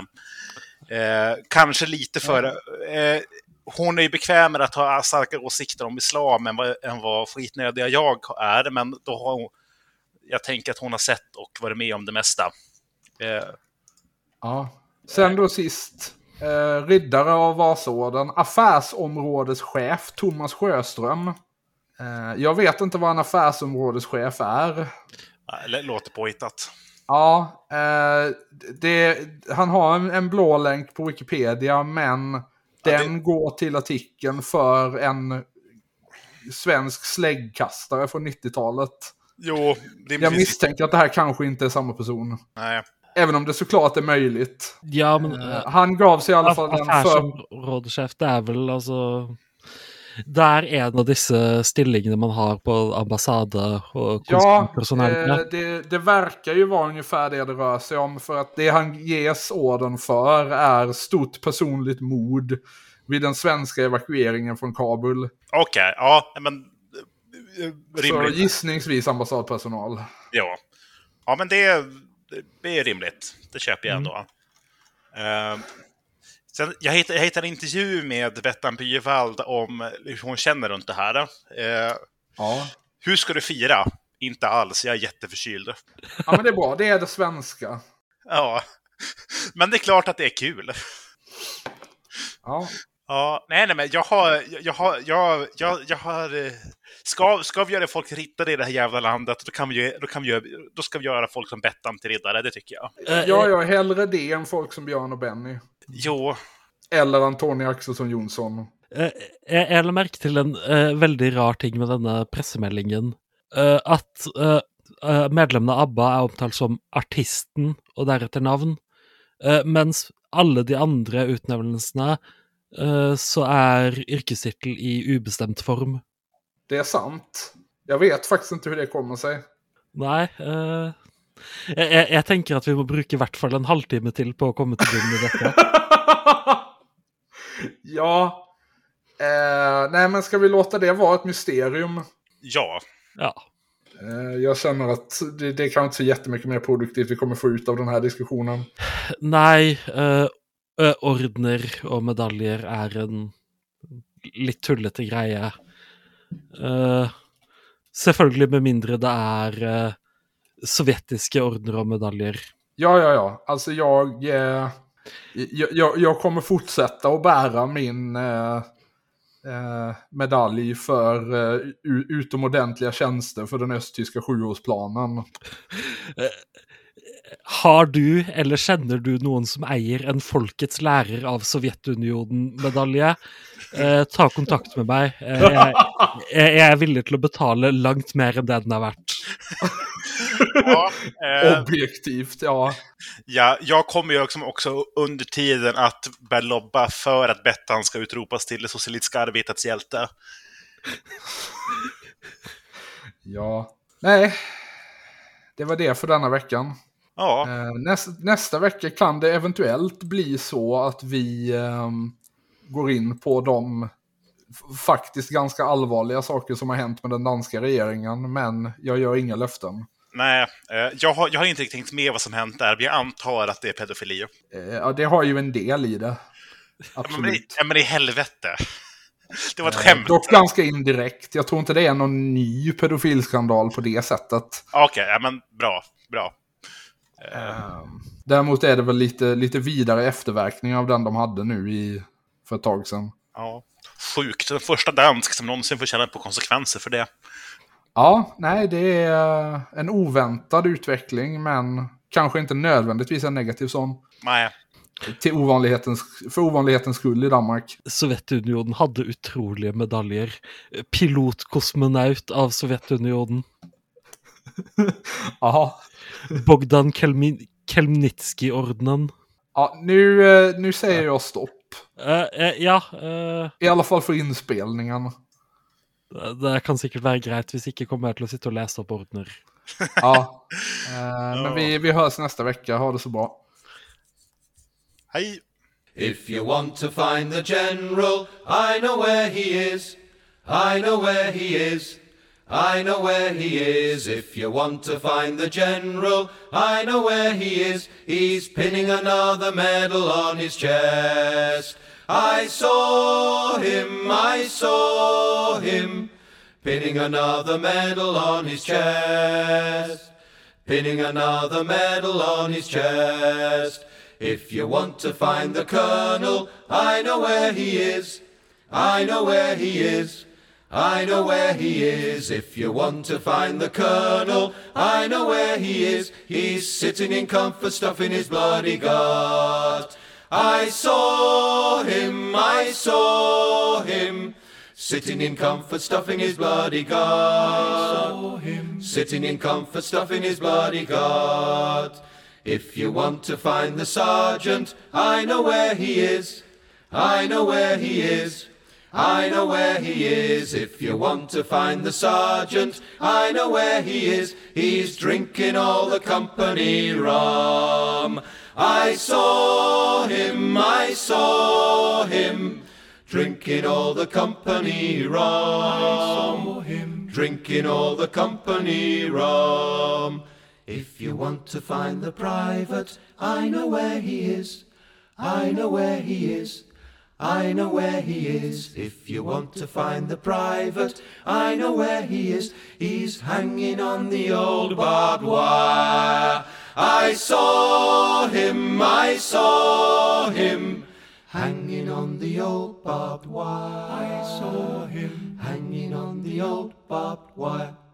Eh, kanske lite för... Eh, hon är ju bekväm med att ha starka åsikter om islam än vad, än vad skitnödiga jag är. Men då har hon, jag tänker att hon har sett och varit med om det mesta. Eh, ja. Sen då sist, eh, riddare av Vasorden, affärsområdeschef Thomas Sjöström. Jag vet inte vad en affärsområdeschef är. Det låter påhittat. Ja, det, han har en, en blå länk på Wikipedia, men ja, den det... går till artikeln för en svensk släggkastare från nittiotalet. Jo, det jag misstänker att det här kanske inte är samma person. Nej. Även om det såklart är möjligt. Ja, men, han gav sig i alla fall den för... Affärsområdeschef, det är väl alltså... Där är en av dessa stillingene man har på ambassade och ja, eh, det, det verkar ju vara ungefär det det rör sig om, för att det han ges orden för är stort personligt mod vid den svenska evakueringen från Kabul. Okej, okay, ja, men rimligt. Så gissningsvis ambassadpersonal. Ja. ja, men det, det är rimligt. Det köper jag ändå. Mm. Uh, sen, jag, hittade, jag hittade en intervju med Bettan Byvald om hur hon känner runt det här. Uh, ja. Hur ska du fira? Inte alls, jag är jätteförkyld. Ja, men det är bra. Det är det svenska. Ja, men det är klart att det är kul. Ja. Ja, nej, nej, men jag har, jag har, jag, jag, jag har, ska, ska vi göra folk riddare i det här jävla landet, då kan vi, då kan vi, då ska vi göra folk som Bettan till riddare, det tycker jag. Ja, jag är hellre det än folk som Björn och Benny. Jo. Eller Antonija Axelsson Jonsson. Jeg, jeg la merke til en uh, veldig rar ting med denne pressemeldingen. Uh, at uh, uh, medlemmene av ABBA er omtalt som artisten og deretter navn. Uh, mens alle de andre utnevnelsene uh, så er yrkestitel i ubestemt form. Det är sant. Jag vet faktiskt inte hur det kommer sig. Nej. Uh, jeg, jeg, jeg tenker at vi må bruke i hvert fall en halvtime til på å komme til bunnen i dette. Ja. Eh, nej, men ska vi låta det vara ett mysterium? Ja. Ja. Eh, jag känner att det, det kan inte så jättemycket mer produktivt vi kommer få ut av den här diskussionen. Nej, uh, uh, ordner och medaljer är en litt tullete greie. Uh, selvfølgelig med mindre det är uh, sovjetiska ordner och medaljer. Ja, ja, ja. Alltså jag, eh, jag, jag, jag kommer fortsätta att bära min eh, eh, medalj för eh, utomordentliga tjänster för den östtyska sjuårsplanen. Har du, eller känner du någon som äger en folkets lärer av Sovjetunionen-medalje? Eh, ta kontakt med mig. Eh, jag, jag är villig till att betala långt mer än det den har varit. Ja, eh, Objektivt, ja. Ja, jag kommer ju också, också under tiden att börja lobba för att Bettan ska utropas till det socialistiska arbetets hjälte. Ja, nej. Det var det för denna veckan. Ja. Eh, nästa, nästa vecka kan det eventuellt bli så att vi eh, går in på de f- faktiskt ganska allvarliga saker som har hänt med den danska regeringen, men jag gör inga löften. Nej, eh, jag, har, jag har inte riktigt tänkt med vad som hänt där, men jag antar att det är pedofili. Eh, ja, det har ju en del i det. Absolut. Men, ja, men i helvete. Det var ett skämt. Eh, dock ganska indirekt. Jag tror inte det är någon ny pedofilskandal på det sättet. Okej, okay, ja, men bra, bra. Uh, däremot är det väl lite, lite vidare efterverkningar av den de hade nu i, för ett tag sedan. Ja, sjukt. Den första dansk som någonsin får känna på konsekvenser för det. Ja, nej, det är en oväntad utveckling, men kanske inte nödvändigtvis en negativ sån. Nej. Till ovanlighetens, för ovanlighetens skull i Danmark. Sovjetunionen hade otroliga medaljer. Pilotkosmonaut av Sovjetunionen. Ja. Bogdan Kelmi- Kelmnitsky-ordnen. Ja, nu, nu säger jag stopp. Uh, uh, ja. Uh, I alla fall för inspelningen. Det kan säkert vara grejt hvis ikke kommer till att sitta och läsa upp ordner. Ja. Uh, men vi, vi hörs nästa vecka. Ha det så bra. Hej. If you want to find the general, I know where he is. I know where he is. I know where he is. If you want to find the general, I know where he is. He's pinning another medal on his chest. I saw him, I saw him, pinning another medal on his chest. Pinning another medal on his chest. If you want to find the colonel, I know where he is. I know where he is. I know where he is. If you want to find the colonel, I know where he is. He's sitting in comfort, stuffing his bloody gut. I saw him, I saw him, sitting in comfort, stuffing his bloody gut. I saw him, sitting in comfort, stuffing his bloody gut. If you want to find the sergeant, I know where he is. I know where he is. I know where he is. If you want to find the sergeant, I know where he is. He's drinking all the company rum. I saw him, I saw him, drinking all the company rum. I saw him, drinking all the company rum. If you want to find the private, I know where he is. I know where he is. I know where he is. If you want to find the private, I know where he is. He's hanging on the old barbed wire. I saw him, I saw him, hanging on the old barbed wire. I saw him, hanging on the old barbed wire.